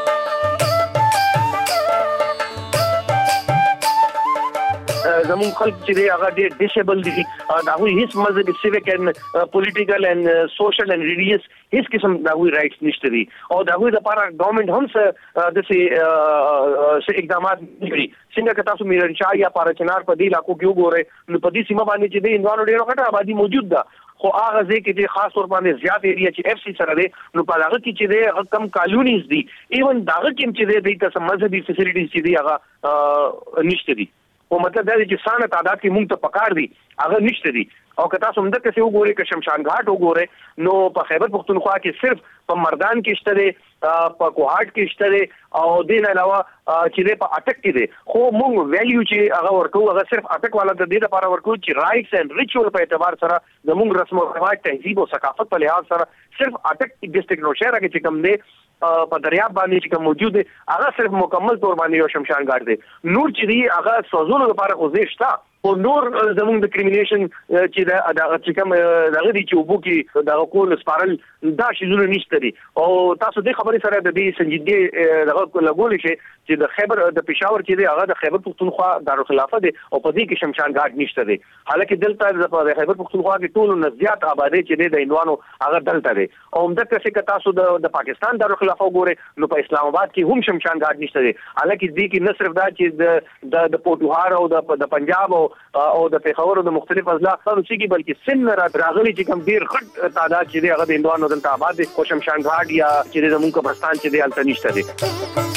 زمون خلک چې دی هغه ډېر ډیسیبل دي، دا هغوی هیڅ مذهبي سیویک اینڈ پولیټیکل اینڈ سوشل اینڈ ریلیجیس هیڅ قسم دا هغوی رائټس نشته دي او دا هغوی لپاره ګورنمنټ هم څه داسې اقدامات نه کړي. څنګه که تاسو میرنشاه یا پارچنار په دې علاقو کې وګورئ نو په دې سیمه باندې چې دی هندوانو ډېره غټه آبادي موجود ده، خو هغه ځای کې چې خاص طور باندې زیات ایریا چې اف سی سره دی نو په هغه کې چې دی کم کالونیز دي، ایون دا هغه کې چې دی د مذهبي فیسیلیټیز چې دی هغه نشته دي. او مطلب دا دی چې سانه تعداد کې مونږ ته پکار دي هغه نشته دي. او که تاسو هم دغه څه وګورئ که شمشان غاټ وګورئ نو په خیبر پښتونخوا کې صرف په مردان کې شته دی، په کوهاټ کې شته دی او دین علاوه چې په اټک کې دی. خو مونږ ویلیو چې هغه ورکو هغه صرف اټک والا د دې لپاره ورکو چې رائټس اینڈ ریچوال په اعتبار سره زموږ رسم او رواج، تهذیب او ثقافت په لحاظ سره صرف اټک ډسټرکټ نوشهره کې چې کوم دی په دریاب باندې چې کوم موجود دی هغه صرف مکمل تور باندې یو شمشان ګاټ دی. نور چې دی هغه سوزونو لپاره خوځښت او نور زموږ د کریمینیشن چې دا چې کوم دغه دي چې وبو کې دا کول سپارل دا شیزونه نشته دي او تاسو د خبرې سره د دې سنجیدګي دغه لګول شي چې د خیبر د پېښور چې دی هغه د خیبر پختونخوا دارالخلافه دی او په دې کې شمشان ګاټ نشته دی حالکه دلته د خیبر پختونخوا کې ټول نزيات آبادی چې دی د انوانو هغه دلته دی او همدغه څه که تاسو د پاکستان دارالخلافه وګورئ نو په اسلام آباد کې هم شمشان ګاټ نشته دی حالکه دې کې نه صرف دا چې د پورټوهار او د پنجاب او د پیښور او د مختلف اضلاع څخه چې بلکې سن راغلي چې کوم ډیر غټ تعداد چې دی هغه د انوانو دلته آباد دي او شمشان ګاټ یا چې زموږ قبرستان چې دی الته نشته دی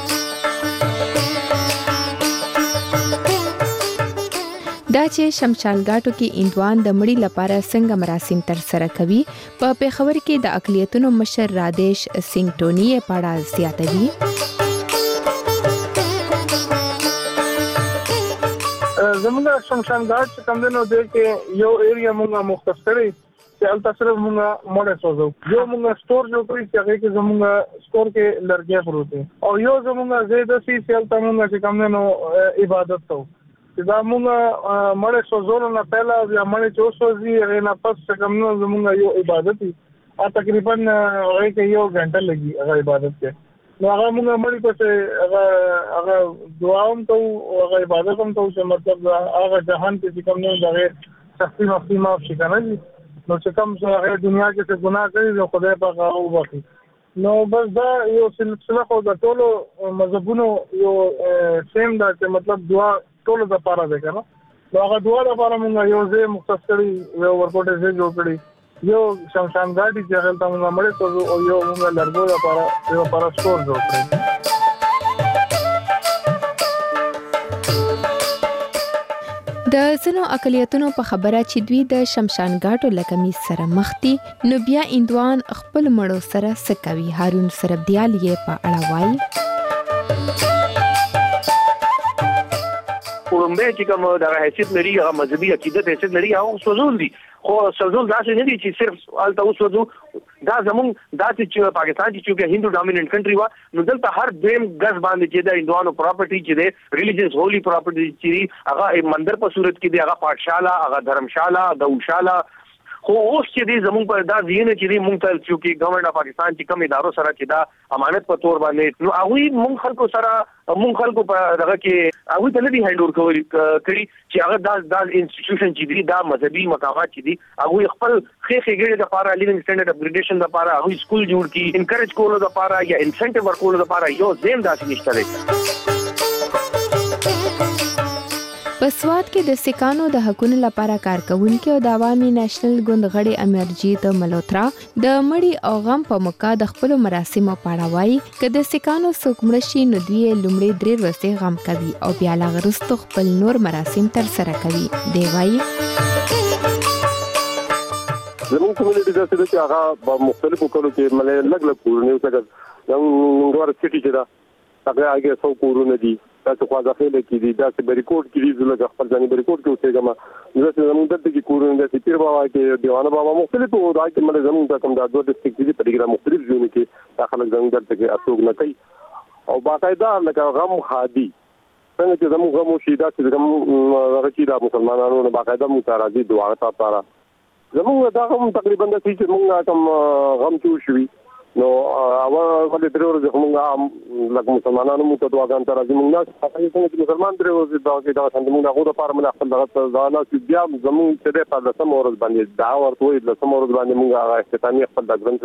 دا چې شمشان ګاټو کې اندوان د مړي لپاره څنګه مراسم تر سره کوي په پیښور کې د اقلیتونو مشر رادیش سنگ ټونی پاړه زیاتوي زموږ شمشان ګاټ چې کوم نو دی کې یو ایریا موږ مختص کړی چې البته صرف موږ مړ سوزو یو موږ سٹور جوړ کړی چې هغه کې زموږ سٹور کې لرګي پروت او یو زموږ زیاده سي البته موږ چې کوم نو عبادت کوو چې دا موږ مړ سوزول نه پهلا یا مړ چوسوزي نه پس کوم نو زموږ یو عبادت او تقریبا هغه کې یو غنټه لګي هغه عبادت کې نو هغه موږ مړ کو هغه دعا هم کوو هغه عبادت هم کوو چې مطلب هغه جهان کې کوم نو هغه سختي مفتی معاف شي کنه نو چې کوم هغه دنیا کې څه ګناه کوي نو خدای پاک هغه وبخي نو بس دا یو سلسله خو د ټولو مذهبونو یو سیم دا چې مطلب دعا ټولو د پاره ده کنه نو هغه دعا لپاره موږ یو ځای مختص کړی یو ورکوټه ځای جوړ کړی یو شمشان ګاټي چې هغه ته موږ مړ شو او یو موږ لرګو لپاره یو لپاره سٹور جوړ کړی د ځینو اقلیتونو په خبره چې دوی د شمشان ګاټو لکمي سره مخ دي نو بیا اندوان خپل مړو سره سکوي هارون سربدیال یې په اړه وایي ورمبه چې کوم د حیثیت لري هغه مذهبي عقیدت حیثیت لري هغه سوزول دي خو سوزول داسې نه دي چې صرف الته وسوځو دا زموږ داسې چې پاکستان چې هندو ډومیننٹ کنټری وا نو دلته هر دیم غز باندې چې د هندوانو پراپرټي چې د ریلیجیس هولي پراپرټي چې هغه مندر په صورت کې دی هغه پاټشالا هغه دھرمشالا گوشالا خو اوس چې دی زموږ په دا ځینې چې دی مونږ ته چې ګورنمنت اف پاکستان چې کوم ادارو سره چې دا امانت په تور باندې نو هغه مونږ خلکو سره مونږ خلکو په دغه کې هغه ته نه دی هاند اور کړی چې هغه دا انسټیټیوشن چې دی دا مذهبي مقامات چې دی هغه خپل خېخې ګړي د لپاره لیوینګ سټانډرډ اپګریډیشن لپاره هغه سکول جوړ کی انکریج کولو لپاره یا انسنټیو ورکولو لپاره یو زم داسې نشته دی په سواد کې د سکانو د حقوقو لپاره کارکونکو او د عوامي نېشنل ګوند غړي امرجیت ملوترا د مړی او غم په موقع د خپل مراسمو پاړه وایي چې د سکانو څوک شي نو دوی لومړی درې ورځې غم کوي او بیا لا غرستو خپل نور مراسم تر سره کوي دی وایي زموږ کمیونټي داسې ده چې هغه په مختلفو کلو کې ملې لګ لګ کورونه وسګل نو نور سټي چې دا هغه هغه څو کورونه دي تاسو خو ځکه کې دي تاسو بریکوټ کې دي زله خپل ځاني بریکوټ کې اوسېګم نو تاسو زموږ دلته کې کورونه دي پیر بابا کې دیوانه بابا مختلف او دا کې مله زموږ ته کوم دا دوه ډیسټریکټ دي په ډیګره مختلف ځونه کې داخله زموږ دلته کې اسوګ نه کوي او باقاعده لکه غم خادي څنګه چې زموږ غم شي دا چې زموږ هغه چې د مسلمانانو نه باقاعده متراضي دعا تا پاره زموږ دا هم تقریبا د چې موږ کوم غم چې شوي نو اول ولې درو ورځې موږ لکه مسلمانانو مو ته دعاګان تر راځي موږ نه هغه څنګه چې مسلمان درو ورځې دا کې دا څنګه موږ هغه لپاره موږ خپل دغه ځاله چې بیا زموږ چې په لسم ورځ باندې دا ورته وي لسم ورځ باندې موږ هغه اختتامي خپل د ګرنټ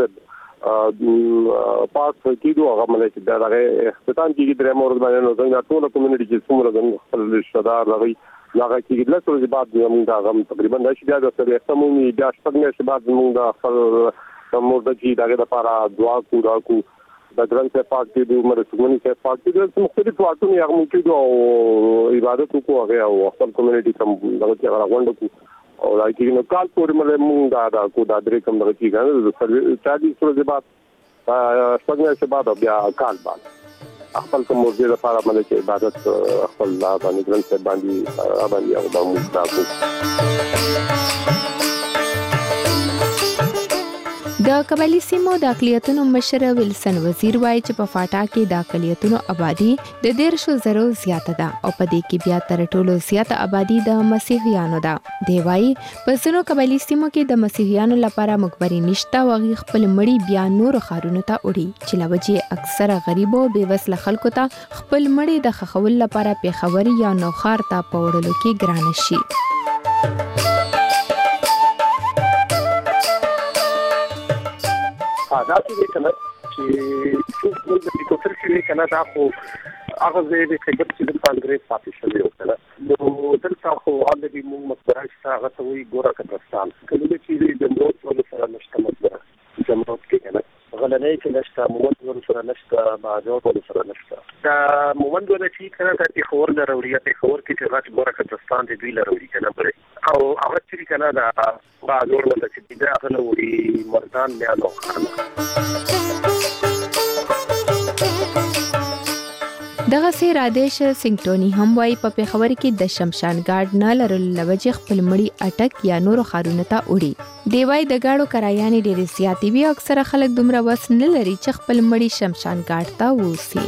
پاس کېدو هغه مله چې دا هغه اختتام کېږي درې ورځ باندې نو څنګه ټول کمیونټي چې څومره زموږ خپل رشتہ دار لغوي هغه کې د لسو ورځې بعد موږ دا غم تقریبا د شي بیا د سره اختتامي بیا شپږ میاشتې بعد موږ د خپل موږ د دې لپاره دعا کوو د ګرانت پاک دې عمر سګمنی سے پاک دې مختلف واټونه یې موږ کېدو او عبادت کوو هغه او خپل کمیونټي کوم دغه چې راغونډ کوو او دا کې نو کال پورې مله موږ دا کو دا درې کوم دغه چې غواړو د 40 ورځې بعد شپږ میاشتې بعد بیا کال بعد خپل کوم دې لپاره مله چې عبادت خپل الله باندې ګرانت باندې او موږ دا کوو د قبایلی سیمو د اقلیتونو مشر ویلسن وزیر وایي چې په فاټا کې د اقلیتونو آبادی د 1.0 زیاته ده او په دې کې بیا تر ټولو زیاته آبادی د مسیحیانو ده. دی وایي په ځینو قبایلی سیمو کې د مسیحیانو لپاره مقبري نشته او هغوی خپل مړي بیا نورو ښارونو ته وړي چې له وجې اکثره غریبو بې وسله خلکو ته خپل مړي د ښخولو لپاره پېښور یا نوښار ته په وړلو کې ګرانه شي. دا چې کنه چې څو د کوتر کې کنه دا خو هغه د خبرت چې د کانګرس پاتې شوی و کنه نو دلته خو already موږ مقبره چې هغه ته وی ګوره قبرستان کله چې د موت ول سره نشته مقبره جمعات کې کنه غلنۍ کې نشته مومند ول سره نشته باجوړ ول سره نشته دا مومند ول چې کنه د خور د وروړي په خور کې چې راځي ګوره قبرستان دی ویل وروړي کنه او هغه چې کنه دا باجوړ ول چې دا غل وروړي مردان بیا نو دغه سي رادیش سنگټونی هم وایي په پېښور کې د شمشان ګارډ نه لرلو له وجې خپل مړي اټک یا نورو ښارونو ته وړي. دی وایي د ګاډو کرایانې ډېرې زیاتې وي او اکثره خلک دومره وس نه لري چې خپل مړي شمشان ګارډ ته ووسي.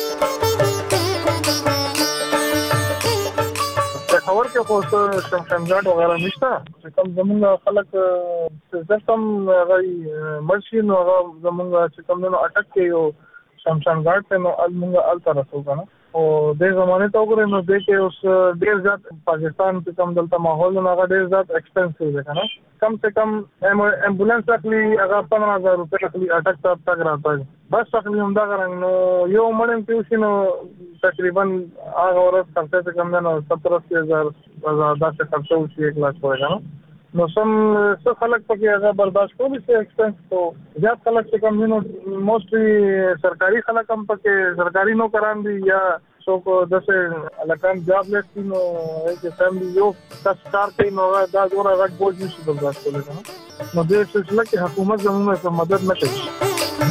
پېښور کې خو شمشان ګارډ وغیره نشته چې کوم زمونږ خلک چې کم هغه مرشي نو هغه زمونږ چې کوم نو اټک کې یو شمشان ګارډ ته نو المونږ الته رسو کنه او د زمانه ته وګورئ نو د کې اوس ډیر ځات پاکستان کې کم دلته ماحول نه هغه ډیر ځات ایکسپنسیو ده کنه کم سے کم ایمبولانس اخلي هغه 15000 روپے اخلي اٹک تک راځي بس اخلي هم دا غرنګ نو یو مړم پیوسی نو تقریبا هغه ورځ خرڅه ته کم نه 17000 10 خرڅه وشي 1 लाख پورې کنه نو سم څه خلک پکې هغه برداشت کوي چې ایکسپنس تو زیات خلک چې کم نو موستلی سرکاري خلک هم پکې سرکاري نوکران دي یا څوک دسه لکان جاب لیسي نو چې فیملی یو تاسو کار کوي نو دا ډوره غټ بوج نشي برداشت کولای نو د سلسله کې حکومت زموږه مدد نه کوي.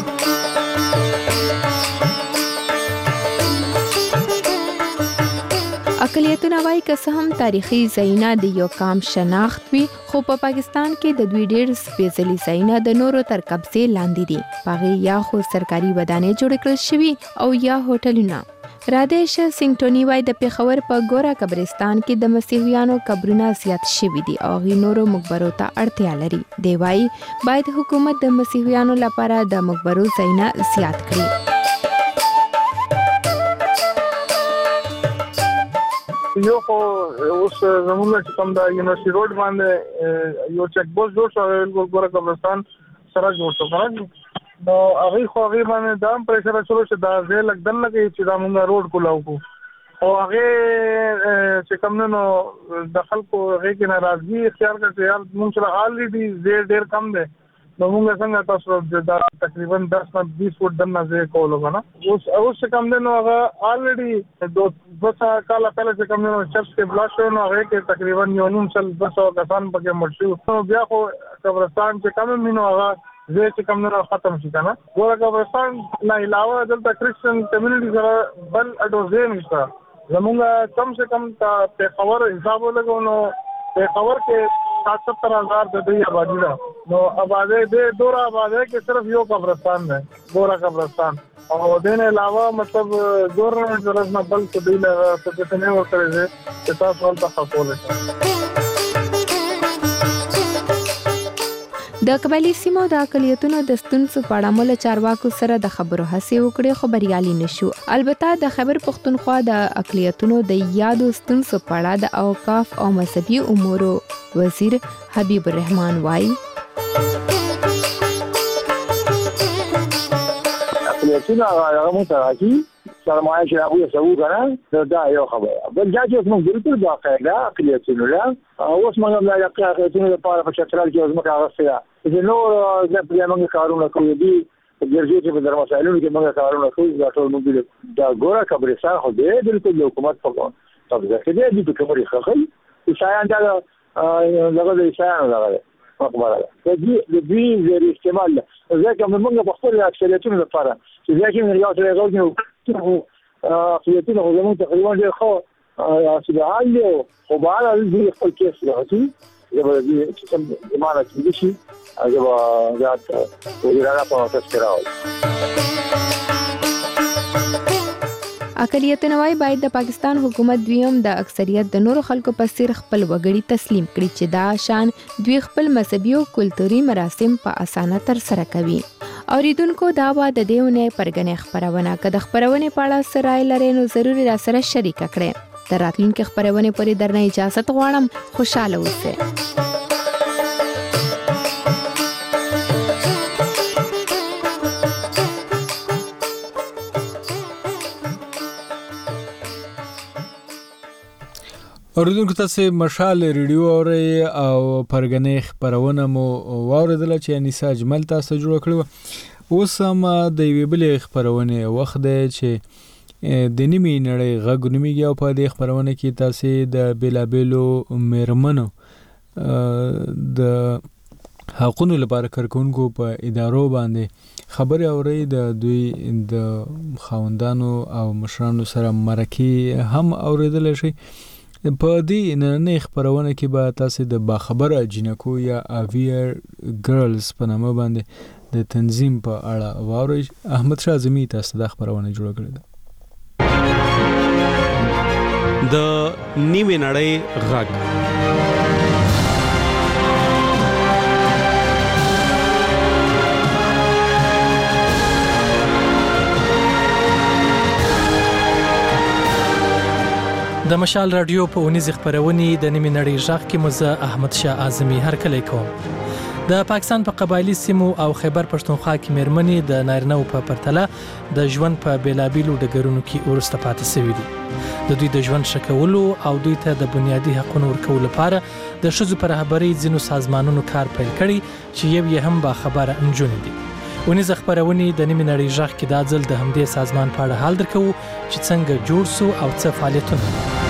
اقلیتونه وایي که څه هم تاریخي ځایونه د یو قام شناخت وي خو په پاکستان کې د دوی ډېر سپېڅلي ځایونه د نورو تر قبضې لاندې دي. په هغې یا خو سرکاري ودانۍ جوړې کړل شوي او یا هوټلونه. رادیش سنگټونی وایي د پېښور په ګوره قبرستان کې د مسیحیانو قبرونه زیات شوي دي او هغوی نورو مقبرو ته اړتیا لري. دی وایي باید حکومت د مسیحیانو لپاره د مقبرو ځایونه زیات کړي. یو خو اوس زموږ چې کوم د یونیورسيټي روډ باندې یو چک پوسټ جوړ شو ګوره قبرستان سره جوړ شو کنه نو هغه خو هغه باندې دام پریشر شروع شو دا ځای لګدل نه کوي چې دا موږ روډ کولاو کو او هغه چې کوم نو د خلکو هغه کې ناراضي اختیار کړي یار موږ سره الریډي ډیر کم ده نو موږ څنګه تاسو دا تقریبا 10 نه 20 فوټ دنه ځای کولو کنه اوس کم ده نو هغه الریډي دو کاله پہله چې کوم نو چرچ کې بلاش شو نو هغه کې تقریبا 900 کسان پکې مړ شو نو بیا خو قبرستان چې کوم مينو هغه زه چې کوم نو ختم شي کنه ګوره قبرستان نه علاوه دلته کرسچن کمیونټي سره بل اډوزین نشته زمونږ کم سے کم په خبر حساب لګو نو په خبر کې 77000 د دې آبادی ده نو آبادی د دورا آبادی کې صرف یو قبرستان ده ګوره قبرستان او دین علاوه مطلب گورنمنٹ طرف نه بل څه دی له څه نه ورکړي چې تاسو ولته خپل د قبایلی سیمو د اقلیتونو د ستونزو په اړه مو له چارواکو سره د خبرو هڅې وکړې خو بریالي نشو. البته د خیبر پښتونخوا د اقلیتونو د یادو ستونزو په اړه د اوقاف او مذهبي امورو وزیر حبیب الرحمن وایي اقلیتونه هغه مو ته راځي سرمایه چې هغه یې کنه دا یو خبره بل دا چې موږ ګورو دا قاعده اقلیتونه لا اوس موږ لا اقلیتونه لپاره په چترال کې زموږ هغه څه د نور د پرېمنګ کارونه کوي دي ګرځي چې په درمسایلونو کې موږ کارونه کوي دا ټول موږ دا ګوره قبرستان خو دې بالکل د حکومت په قبضه کې دي د کومري خخل عیسایان دا لغه د عیسایانو لغه مقبره ده د دې زری استعمال ځکه موږ په خپل اکثریتونو لپاره چې ځکه موږ یو څه غوښتنه اقلیتونه زموږ تقریبا ډېر خو سبحان الله خو به علي خپل کیس راځي زبردي چې زمانه کې شي هغه ذات ویراله په تذکرہ اقلیتونه وايي باید د پاکستان حکومت دویم د اکثریت د نورو خلکو په څیر خپل وګړي تسلیم کړي چې دا شان دوی خپل مذهبي او کلتوري مراسم په اسانه تر سره کوي. اوریدونکو دا به د دیونه پرګنې خبرونه کده خبرونه په اړه سره لري نو ضروري را سره شریک کړئ. تر راتلونکي خبرونه پورې درنه اجازه غواړم. خوشاله اوسئ. اوریدونکو تاسو مشال ریډیو اورئ او پرګنې خبرونه مو واوریدل چې انیسا اجمل تاسو جوړ کړو. اوس هم د یوې بلې خبرونه وخت دی چې د نیمې نړۍ غږ نیمېږي او په دې خبرونه کې تاسو د بیلابیلو میرمنو د حقوقو لپاره کارکونکو په ادارو باندې خبرې اوري د دوی د خاوندانو او مشرانو سره مرکې هم اوریدل شي. په دې نن خبرونه کې به تاسو د باخبره جنکو یا اویر ګرلز په نامه باندې د تنظیم په اړه واورئ. احمد شاه اعظمي تاسو د خبرونه جوړ کړل. د نیمې نړۍ غږ د مشال رادیو په اونیز خبرونې د نیمې نړۍ غږ کې مزه احمد شاه اعظمي هر کله کوم. د پاکستان په قبایلی سیمو او خیبر پښتونخوا کې میرمنې د نارینه په پرتله د ژوند په بیلابیلو ډګرونو کې ورسته پاتې شوي دي. د دوی د ژوند شکولو او دوی ته د بنیادي حقوقو ورکولو لپاره د ښځو پر رهبرۍ ځینو سازمانونو کار پیل کړي چې یو یې هم باخبره نجونې دي. ونیز خبرونه د نیمې نړۍ غږ کې د ځل د همدې سازمان په اړه حال درکو چې څنګه جوړ سو او څه فعالیتونه.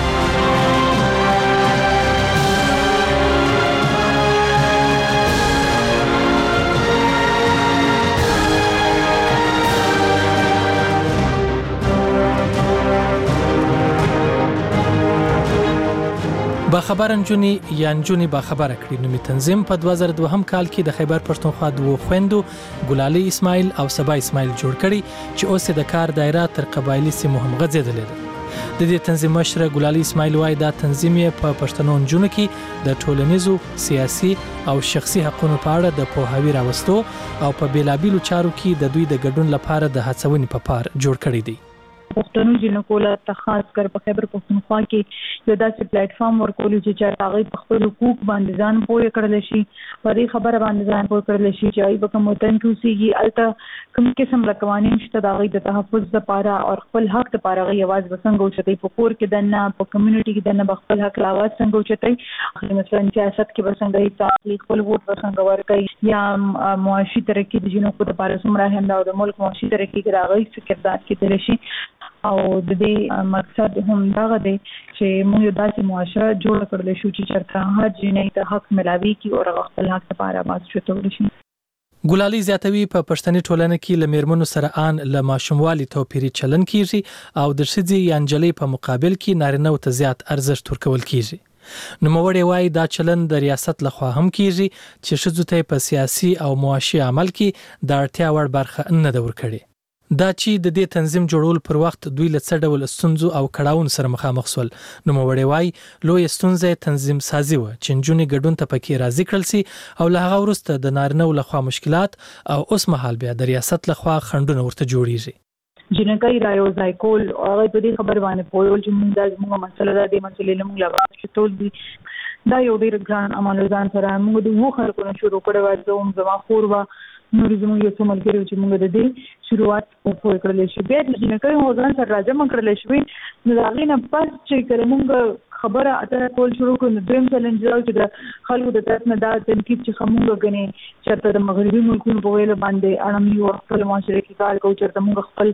باخبر نجونی یا نجونی باخبره کړي نو تنظیم په 2002 کال کې د خیبر پښتونخوا دوه خويندو ګلالي اسماعیل او سبا اسماعیل جوړ کړي چې اوس د کار دایره تر قبایلی سیمو هم غځېدلې ده. د دې تنظیم مشره ګلالي اسماعیل وايي دا تنظیم په پښتنو نجونو کې د ټولنیزو سیاسي او شخصي حقوقو په اړه د پوهاوی راوستو او په بیلابیلو چارو کې د دوی د ګډون لپاره د هڅونې په پار جوړ کړي دي. پښتنو جنکو له خاص کر په خیبر پښتونخوا کې یو داسې پلیټ فارم ورکول چې هغه په خپل حقوق باندې ځان پوهه کړل شي په دې خبره باندې ځان پوهه کړل شي چې ای په کوم وطن کې اوسېږي الته کوم قسم قوانین شته د هغه د تحفظ لپاره او خپل حق لپاره غي आवाज وسنګ اوچتای په کور کې دنه په کمیونټي کې دنه خپل حق आवाज څنګه اوچتای مثلا سیاست کې وسنګ ای خپل ووټ وسنګ ورکړي یا معاشي ترقی د جنکو لپاره سمره هم دا د ملک معاشي ترقی کې راغی کردار کې تل شي او د دې مقصد هم دا دی چې موږ داسې معاشره جوړ کړل شو چې چرته هر جنې ته حق ملاوي کی او خپل حق لپاره باز شتول شي. ګلالي زیاتوي په پښتني ټولنه کې ل میرمنو سره ان ل ماشوموالي توپیری چلن کیږي او د ښځې یا انجلۍ په مقابل کې نارینه او ته زیات ارزښت ورکول کیږي. نو موړې وای دا چلن د ریاست لخوا هم کیږي چې ښځو ته په سیاسي او معاشي عمل کې د اړتیا وړ برخه نه ده ورکړي. دا چې د دې تنظیم جوړول پر وخت دوی له څه ډول ستونزو او کړاوونو سره مخامخ شول. نو موړې وای لوی ستونزه تنظیم سازي و چې نجونې ګډون ته پکې راضي کړل سي او له هغه وروسته د نارینه لخوا مشکلات او اوس مهال بیا د ریاست لخوا خندونه ورته جوړیږي. جنګي رايو ځای کول او په دې خبر باندې پوهول چې موږ د مسله د دې مسلې له موږ لپاره ټول دي دا یو ډیر ګران عمل ځان سره موږ د وو خلکو شروع کړو چې زما خور وا نور زموږ یو څه ملګری چې موږ د دې شروعات په کړل شي بیا چې جنګي هو ځان سره راځم کړل شي نو دا غینه پس چې کله موږ خبره اتره کول شروع کړو دریم چیلنج راو چې د خلکو د طرف نه دا تنقید چې خموږ غني چې د مغربي ملکونو په ویل باندې اړم یو خپل معاشره کې کار کوي چې موږ خپل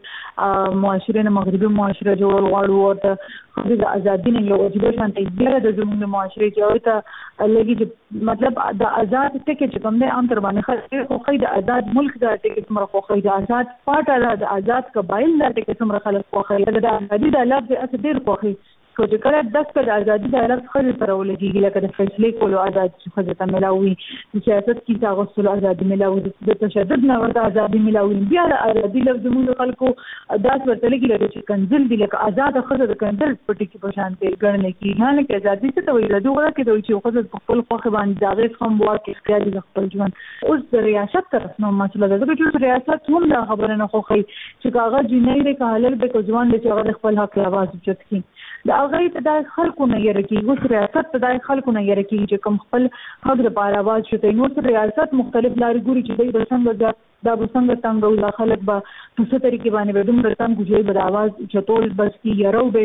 معاشره نه مغربي معاشره جوړول غواړو او د ازادي نه یو واجب شانتي ډیره د زموږ معاشره چې او ته لګي چې مطلب د آزاد ټکی چې کوم نه عام تر باندې خو د آزاد ملک د ټکی څومره خو د آزاد پټه د آزاد قبایل د ټکی څومره خلک خو د آزادي د لفظ اصل ډیر خو خو چې کله د ازادي د الګ خل سره ولګي لکه د فیصله کولو ازادي خو ته ملاوي د سیاست کې تاغسل ازادي ملاوي د تشدد نه ورته ازادي ملاوي بیا د ازادي لفظ موږ خلکو داس ورته لګي چې کنزل دي لکه آزاد خزه د کنزل پټي کې پشان کې ګڼل کېږي نه کې ازادي څه ته وایي دغه کې دوی چې خزه په خپل خو باندې داغه هم واکه اختیار د خپل ژوند اوس د ریاست طرف نو مسله ده چې ریاست هم دا خبره نه خوخي چې کاغذ جنۍ د کالل به ځوان د چې خپل حق आवाज اوچت کړي دا هغه د خلکو نه یره کې اوس ریاست د خلکو نه یره کې چې کوم خپل حق د پاره आवाज شته نو ریاست مختلف لارې ګوري چې د څنګه دا بسنګ څنګه د خلک به په څه طریقې باندې به دومره څنګه جوړي به आवाज چتول بس کی یرو به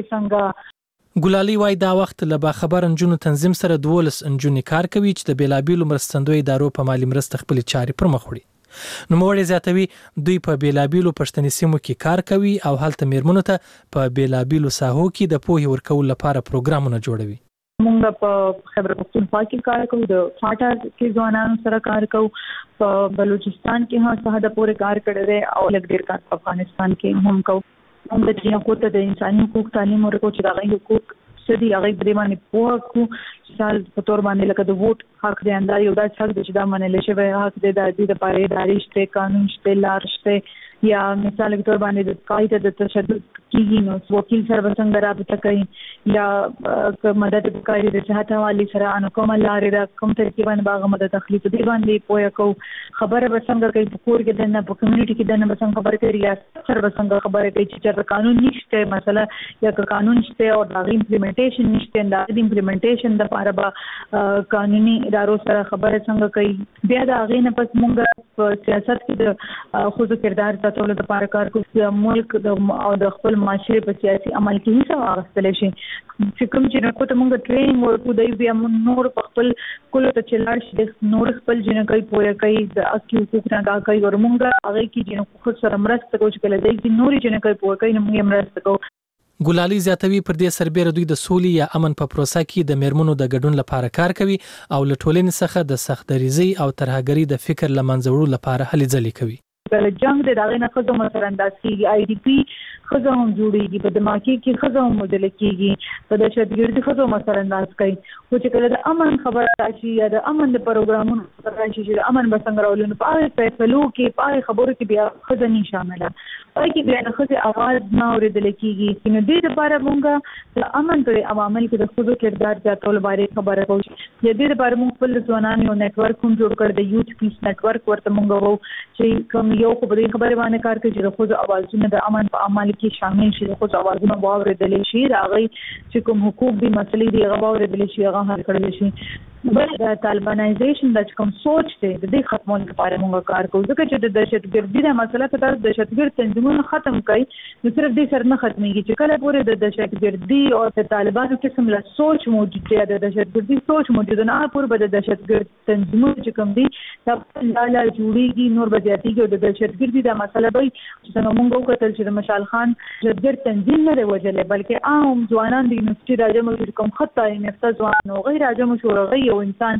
څنګه ګلالي وای دا وخت له باخبر انجونو تنظیم سره 12 انجونې کار کوي چې د بیلابیلو مرستندوی ادارو په مالی مرسته خپل چاري پر مخ وړي نو موږ زیاتوي دوی په بیلابیلو پښتني سیمو کې کار کوي او هلته میرمنو ته په بیلابیلو ساحو کې د پوهې ورکول لپاره پروګرامونه جوړوي موږ په خیبر پختونخوا کې کار کوو د فاټا کې ځوانانو سره کار کوو په بلوچستان کې هم سهاده پورې کار کړی دی او لږ ډیر کار په افغانستان کې هم کوو موږ د حقوقو د انساني حقوق تعلیم ورکو چې د حقوق سدي هغه درې باندې پوهه کو سال په تور باندې لکه د ووټ حق دی انده یو دا څنګه چې دا منل شي به حق دی د دې لپاره ادارې شته قانون شته لار شته یا مثال په تور باندې د قاعده د تشدد کیږي نو وکیل سره څنګه رابطه کوي یا مدد کوي د صحت حواله سره ان کوم لارې را کوم طریقې باندې باغ مدد تخلیق دی باندې پوهه کو خبره به څنګه کوي په کور کې دنه په کمیونټي کې دنه به څنګه خبره کوي یا سره څنګه خبره کوي چې قانون نشته مثلا یا قانون شته او د امپلیمنټیشن نشته د امپلیمنټیشن د لپاره به قانوني ادارو سره خبره څنګه کوي بیا د هغه نه پس موږ په سیاست کې د خود کردار ساتلو لپاره کار کوي ملک او د خپل معاشره په سیاسي عمل کې هیڅ واغستل شي چې کوم چې نو ته موږ ټریننګ ورکو دی بیا نور په خپل کولو ته چلار شي نور خپل جنګي پوهه کوي د اکی حقوق نه دا کوي او موږ هغه کې جنو خو سره مرسته کوو چې کله دی نور جنګي پوهه کوي نو موږ مرسته کوو ګلالي زیاتوي پر دې سربېره دوی د سولې یا امن په پروسه کې د میرمنو د ګډون لپاره کار کوي او له ټولنې څخه د سختدریزي او ترهګرۍ د فکر لمنځه وړلو لپاره هلې ځلې کوي کله جنگ د داغه نه خزو مثلا انداسي آی ډی پی خزو هم جوړیږي په دماغي کې خزو هم مدل کیږي په دهشتګردي خزو مثلا انداز کوي خو چې کله د امن خبر راشي یا د امن د پروګرامونو راشي چې امن به څنګه راولنو په هغه فیصلو کې په هغه خبرو کې بیا خزه نه شامله پای کې بیا د خزه आवाज نه اوریدل کیږي نو دې لپاره مونږه د امن پر عوامل کې د خزو کردار زیاتول باندې خبره کوو چې دې لپاره مونږ خپل ځوانانو یو نتورک هم جوړ کړ د یوث پیس نتورک ورته مونږ وو چې کوم یو په دې خبره باندې کار کوي چې د خزو आवाजونه د امن په عمل کې شامل شي د خزو आवाजونه واوریدل شي راغی چې کوم حقوق دي مسلې دي هغه واوریدل شي هغه حل کړل شي بل د طالبانایزیشن د کوم سوچ ته د دې ختمولو لپاره موږ کار کوو ځکه چې د دهشتګردي د مسله ته د دهشتګرد تنظیمونو ختم کړي نو صرف دې سره نه ختميږي چې کله پورې د دهشتګردي او د طالبانو قسم له سوچ موجود دی د دهشتګردي سوچ موجود نه پورې به د دهشتګرد تنظیمونو چې کوم دي دا لاله جوړيږي نور به زیاتېږي او د دهشتګردي د مسله به چې موږ وکړل چې د مشال خان دهشتګرد تنظیم نه وجلې بلکې عام ځوانان د یونیورسيټي راځم کوم خطه نفته ځوان او غیر راځم شورغي او انسان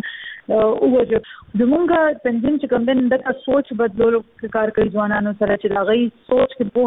اوجه زمونږ تنظیم چې کوم د سوچ بدلولو کار کوي ځوانانو سره چې دا غي سوچ کې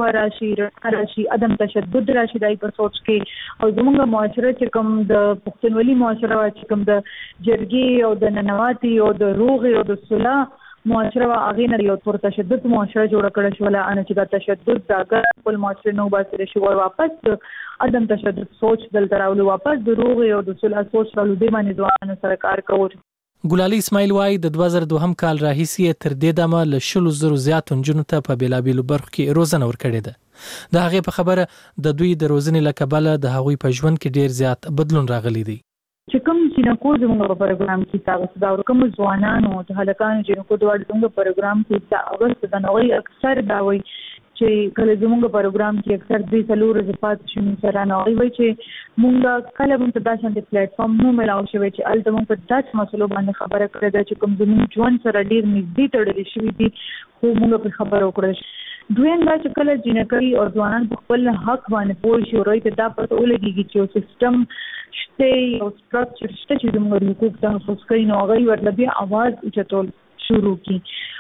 په راشي عدم تشدد راشي دای په سوچ کې او زمونږ معاشره چې کوم د پښتونولي معاشره چې کوم د جرګي او د ننواتي او د روغ او د صلح معاشره هغه نه یو پر تشدد معاشره جوړ کړل شو لا ان چې دا تشدد دا خپل معاشره نو باسي شو واپس عدم تشدد سوچ دل تراولو واپس د روغ او د صلح سوچ راولو د باندې ځوانانو سره کار کوي ګلالي اسماعیل وای د 2002 کال راهیسې تر دې دمه له 100,000 زیات نجونو ته په بیلابیلو برخو کې روزنه ورکړې ده د هغې په خبره د دوی د روزنې له کبله د هغوی په ژوند کې ډیر زیات بدلون راغلی دی چې کوم جنکو زموږ په پروګرام کې تاسو دا ورکوم ځوانانو د هلکانو جنکو د زموږ پروګرام کې تاسو د نوې اکثر دا وایي چې کله زموږ پروګرام کې اکثر دې څلور ځپات شوم سره نه وایي چې مونږ کله مونږ ته داسې د پلیټ فارم نو ملاو شوی چې الته مونږ په داسې مسلو باندې خبره کړې ده چې کوم زموږ ژوند سره ډیر نږدې تړلې شوی دي خو مونږ په خبرو کړې دویم دا چې کله جنکۍ او ځوانان په خپل حق باندې پوه شي ورای ته دا پته ولګي چې سیستم شته او سټرکچر شته چې زموږ حقوق تحفظ کوي نو هغه ورته بیا आवाज اوچتول شروع کی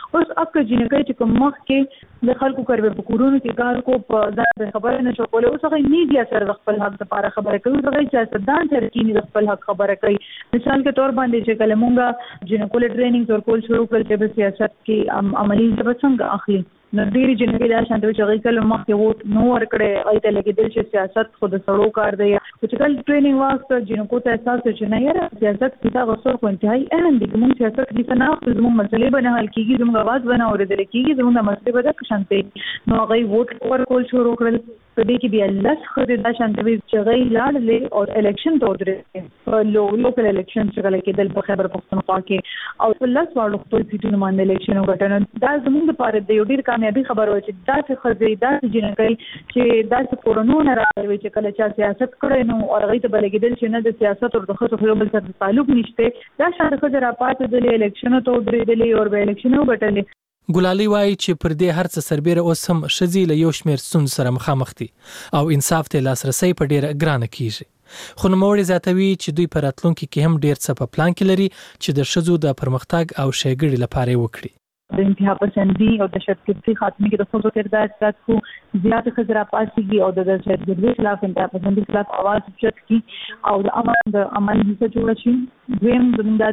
اوس اکه جنګي چې کوم مخ کې د خلکو کړو په کورونو کې کار کو په ځان خبره نه شو کولای. اوس هغه میډیا سره خپل حق لپاره خبره کوي، هغه سیاستدان سره کې خپل حق خبره کوي. مثال کے طور باندې چې کله مونږه جنکول ټریننګ ورکول شروع کړل چې په سیاست کې عملی څنګه اخلي نو ډېری جنګي دا شانته چې هغه کله مخکې ووټ نو ورکړي ایته لګیدل چې سیاست خود سړو کار دی. چې کله ټریننګ واسطه جنکو ته احساس چې نه یاره سیاست کې دا غوښتل کو انتهایی اهم دي. موږ سیاست کې نه زموږ مسلې به نه حل کیږي، زموږ आवाज به نه اوریدل کیږي، زموږ مسلې به د شانته نو هغه ووټ ورکول شروع کړل. په دې کې بیا لږ خو دا شانته چې هغه لاړلې او الیکشن ته ودرېدل، لوکل الیکشن چې کله کېدل په خیبر پښتونخوا کې او په لاس واړو خپل سیټونو باندې الیکشن وګټل. دا زموږ لپاره د یو ډېر کامیابی خبر و چې دا څه خزې دا جنګي چې دا څه کورونو نه راوي چې کله چې سیاست کړي نو اورغې ته بلګیدل چې نه د سیاست او د خصوصي خپل سره تعلق نشته. دا شاته خزر اپات د الیکشن ته ودرېدل او به الیکشن وګټل. ګلالي وایي چې پر دې هر څه سربېره اوس هم ښځې له یو شمېر ستونزو سره مخامخ دي او انصاف ته لاسرسی په ډېره ګرانه کیږي. خو نوموړی زیاتوي چې دوی په راتلونکي کې هم ډېر څه په پلان کې لري چې د ښځو د پرمختګ او ښېګړې لپاره یې وکړي. د انتها پسندي او د شرکتي خاتمه کې د ښځو کردار زیات کو زیات خزر پاسيږي او د شرکتي خلاف انتها پسندي خلاف आवाज اوچت کی او د عمل هڅه جوړ شي. زم د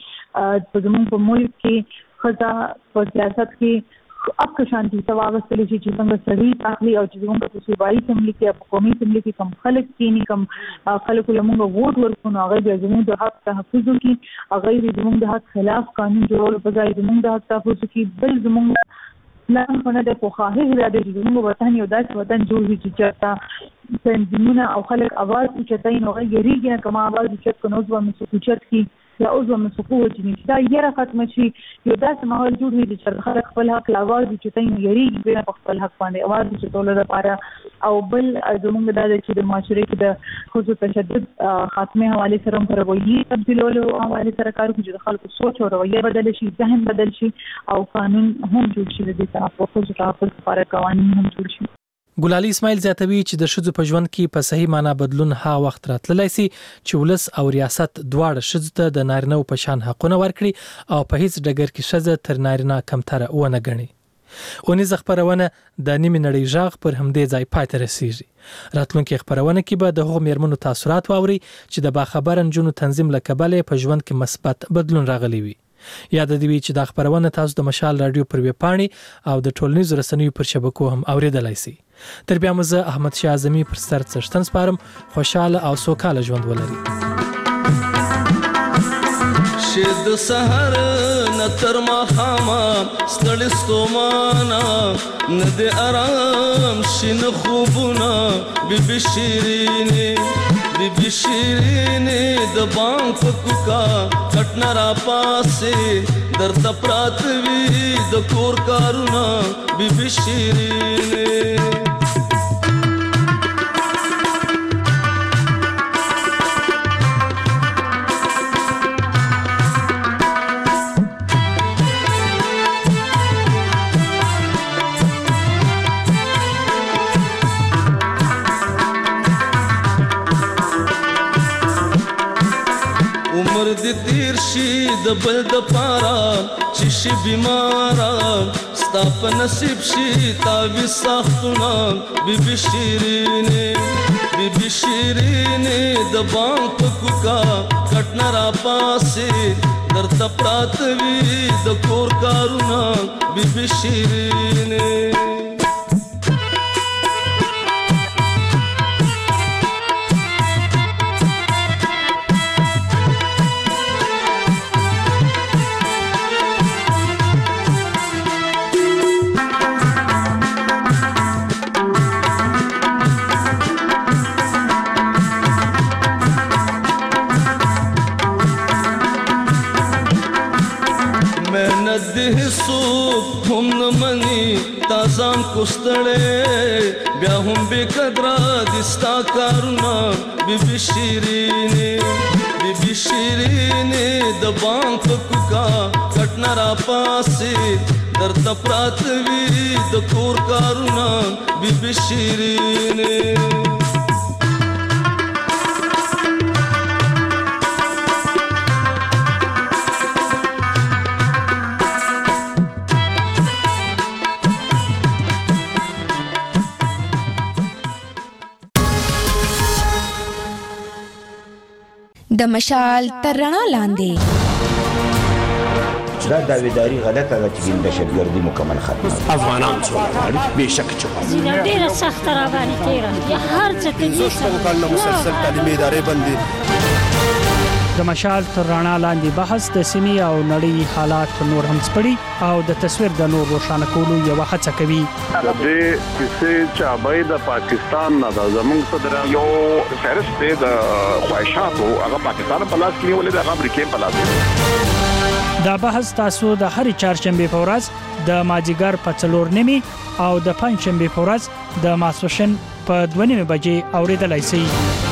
چې په زموږ په ملک کې خزا په سیاست کې اب که شانتي تواغستل شي چې څنګه سړي تاخلي او چې موږ په صوبایي سملي کې په قومي سملي کې کم خلک کینی کم خلکو لمونږ ووټ ورکونو هغه د زموږ د حق تحفظ کی هغه د زموږ د حق خلاف قانون جوړول په ځای زموږ د حق تحفظ کی بل زموږ پلان خونه د خوخه اراده د زموږ وطن یو داسې وطن جوړ شي چې تا تنظیمونه او خلک आवाज اوچتای نو غیریږي نه کوم आवाज اوچت کنو ځو مې اوچت کی یا اوس هم سقوط چې دا یره ختم شي یو داسې ماحول جوړ وي چې خلک خپل حق لاواز چې تاسو یې ریږي په خپل حق باندې आवाज چې ټول لپاره او بل زموږ د چې د معاشري کې د خصوصي تشدد خاتمه حواله سره هم رویي تبدیلولو حواله سره کار کوي چې خلکو سوچ او رویه بدل شي، ذهن بدل شي او قانون هم جوړ شي د تحفظ لپاره قوانین هم جوړ شي. ګلالي اسماعیل زیاتوي چې د ښځو په ژوند کې په صحیح معنا بدلون ها وخت راتللی سي چې ولس او ریاست دواړه ښځو ته د نارینه په شان حقونه ورکړي او په هیڅ ډګر کې ښځه تر نارینه کمتره ونه ګڼي. اونیزه خبرونه د نیمه نړۍ ژغ پر همدې ځای پای ته رسیږي. راتلونکي خبرونه کې به د هغو میرمنو تاثیرات واوري چې د باخبره نجونو تنظیم له کبله په ژوند کې مثبت بدلون راغلی وي. یاد دی چې دا خبرونه تاسو د مشال رادیو پر ویب پاڼې او د ټولنیزو رسنیو پر شبکو هم اوریدلای شئ. تر بیا مو زه احمد شاه اعظمي پر سر څشتن سپارم. خوشاله او سوکاله ژوند ولرئ. شد سحر نتر ما خاما ستړي ستومانا ند آرام شین خوبنا بیبي شیرینی د بام فکوکا کټنا را پاسه درته پراتوي د کور کارونا بیبي شیرینی د تیر شي د بل د پارا چې شي بیمارا ستا په نصیب شي تاوي سختونه بیبي شیرینی د بام په کوکا کټنا را پاسه درته پراتوي د کور کارونا بیبي شیرینی هم نمنی تازان کوستړې بیا هم به قدر دستا کارونا بیبي شیرینی د بام کوکا کټنا را پاسه درته پراتوي د کور کارونا بیبي شیرینی د مشال تر رڼا لاندې. دا داویداری غلطه ده چې دهشتګردي مکمل ختمه. افغانان سوله غواړي بېشک چې زینا ډېره سخته راباندې تېره یا هر څه ته شپږ کلونه مسلسل تعلیمي ادارې بندې. د مشال تر رڼا لاندې بحث د سیمې او نړۍ حالات نور هم سپړي او د تصویر د نور روښانه کولو یوه هڅه کوي. د دې کیسې چابې د پاکستان نه د زمونږ صدر یو فهرست دی د خواهشاتو هغه پاکستان په لاس کې نیولې د امریکا په لاس. دا بحث تاسو د هرې چهارشنبې په ورځ د مازدیګر په 4:30 او د پنځشنبې په ورځ د ماسپښین په 2:30 بجې اوریدلای شئ.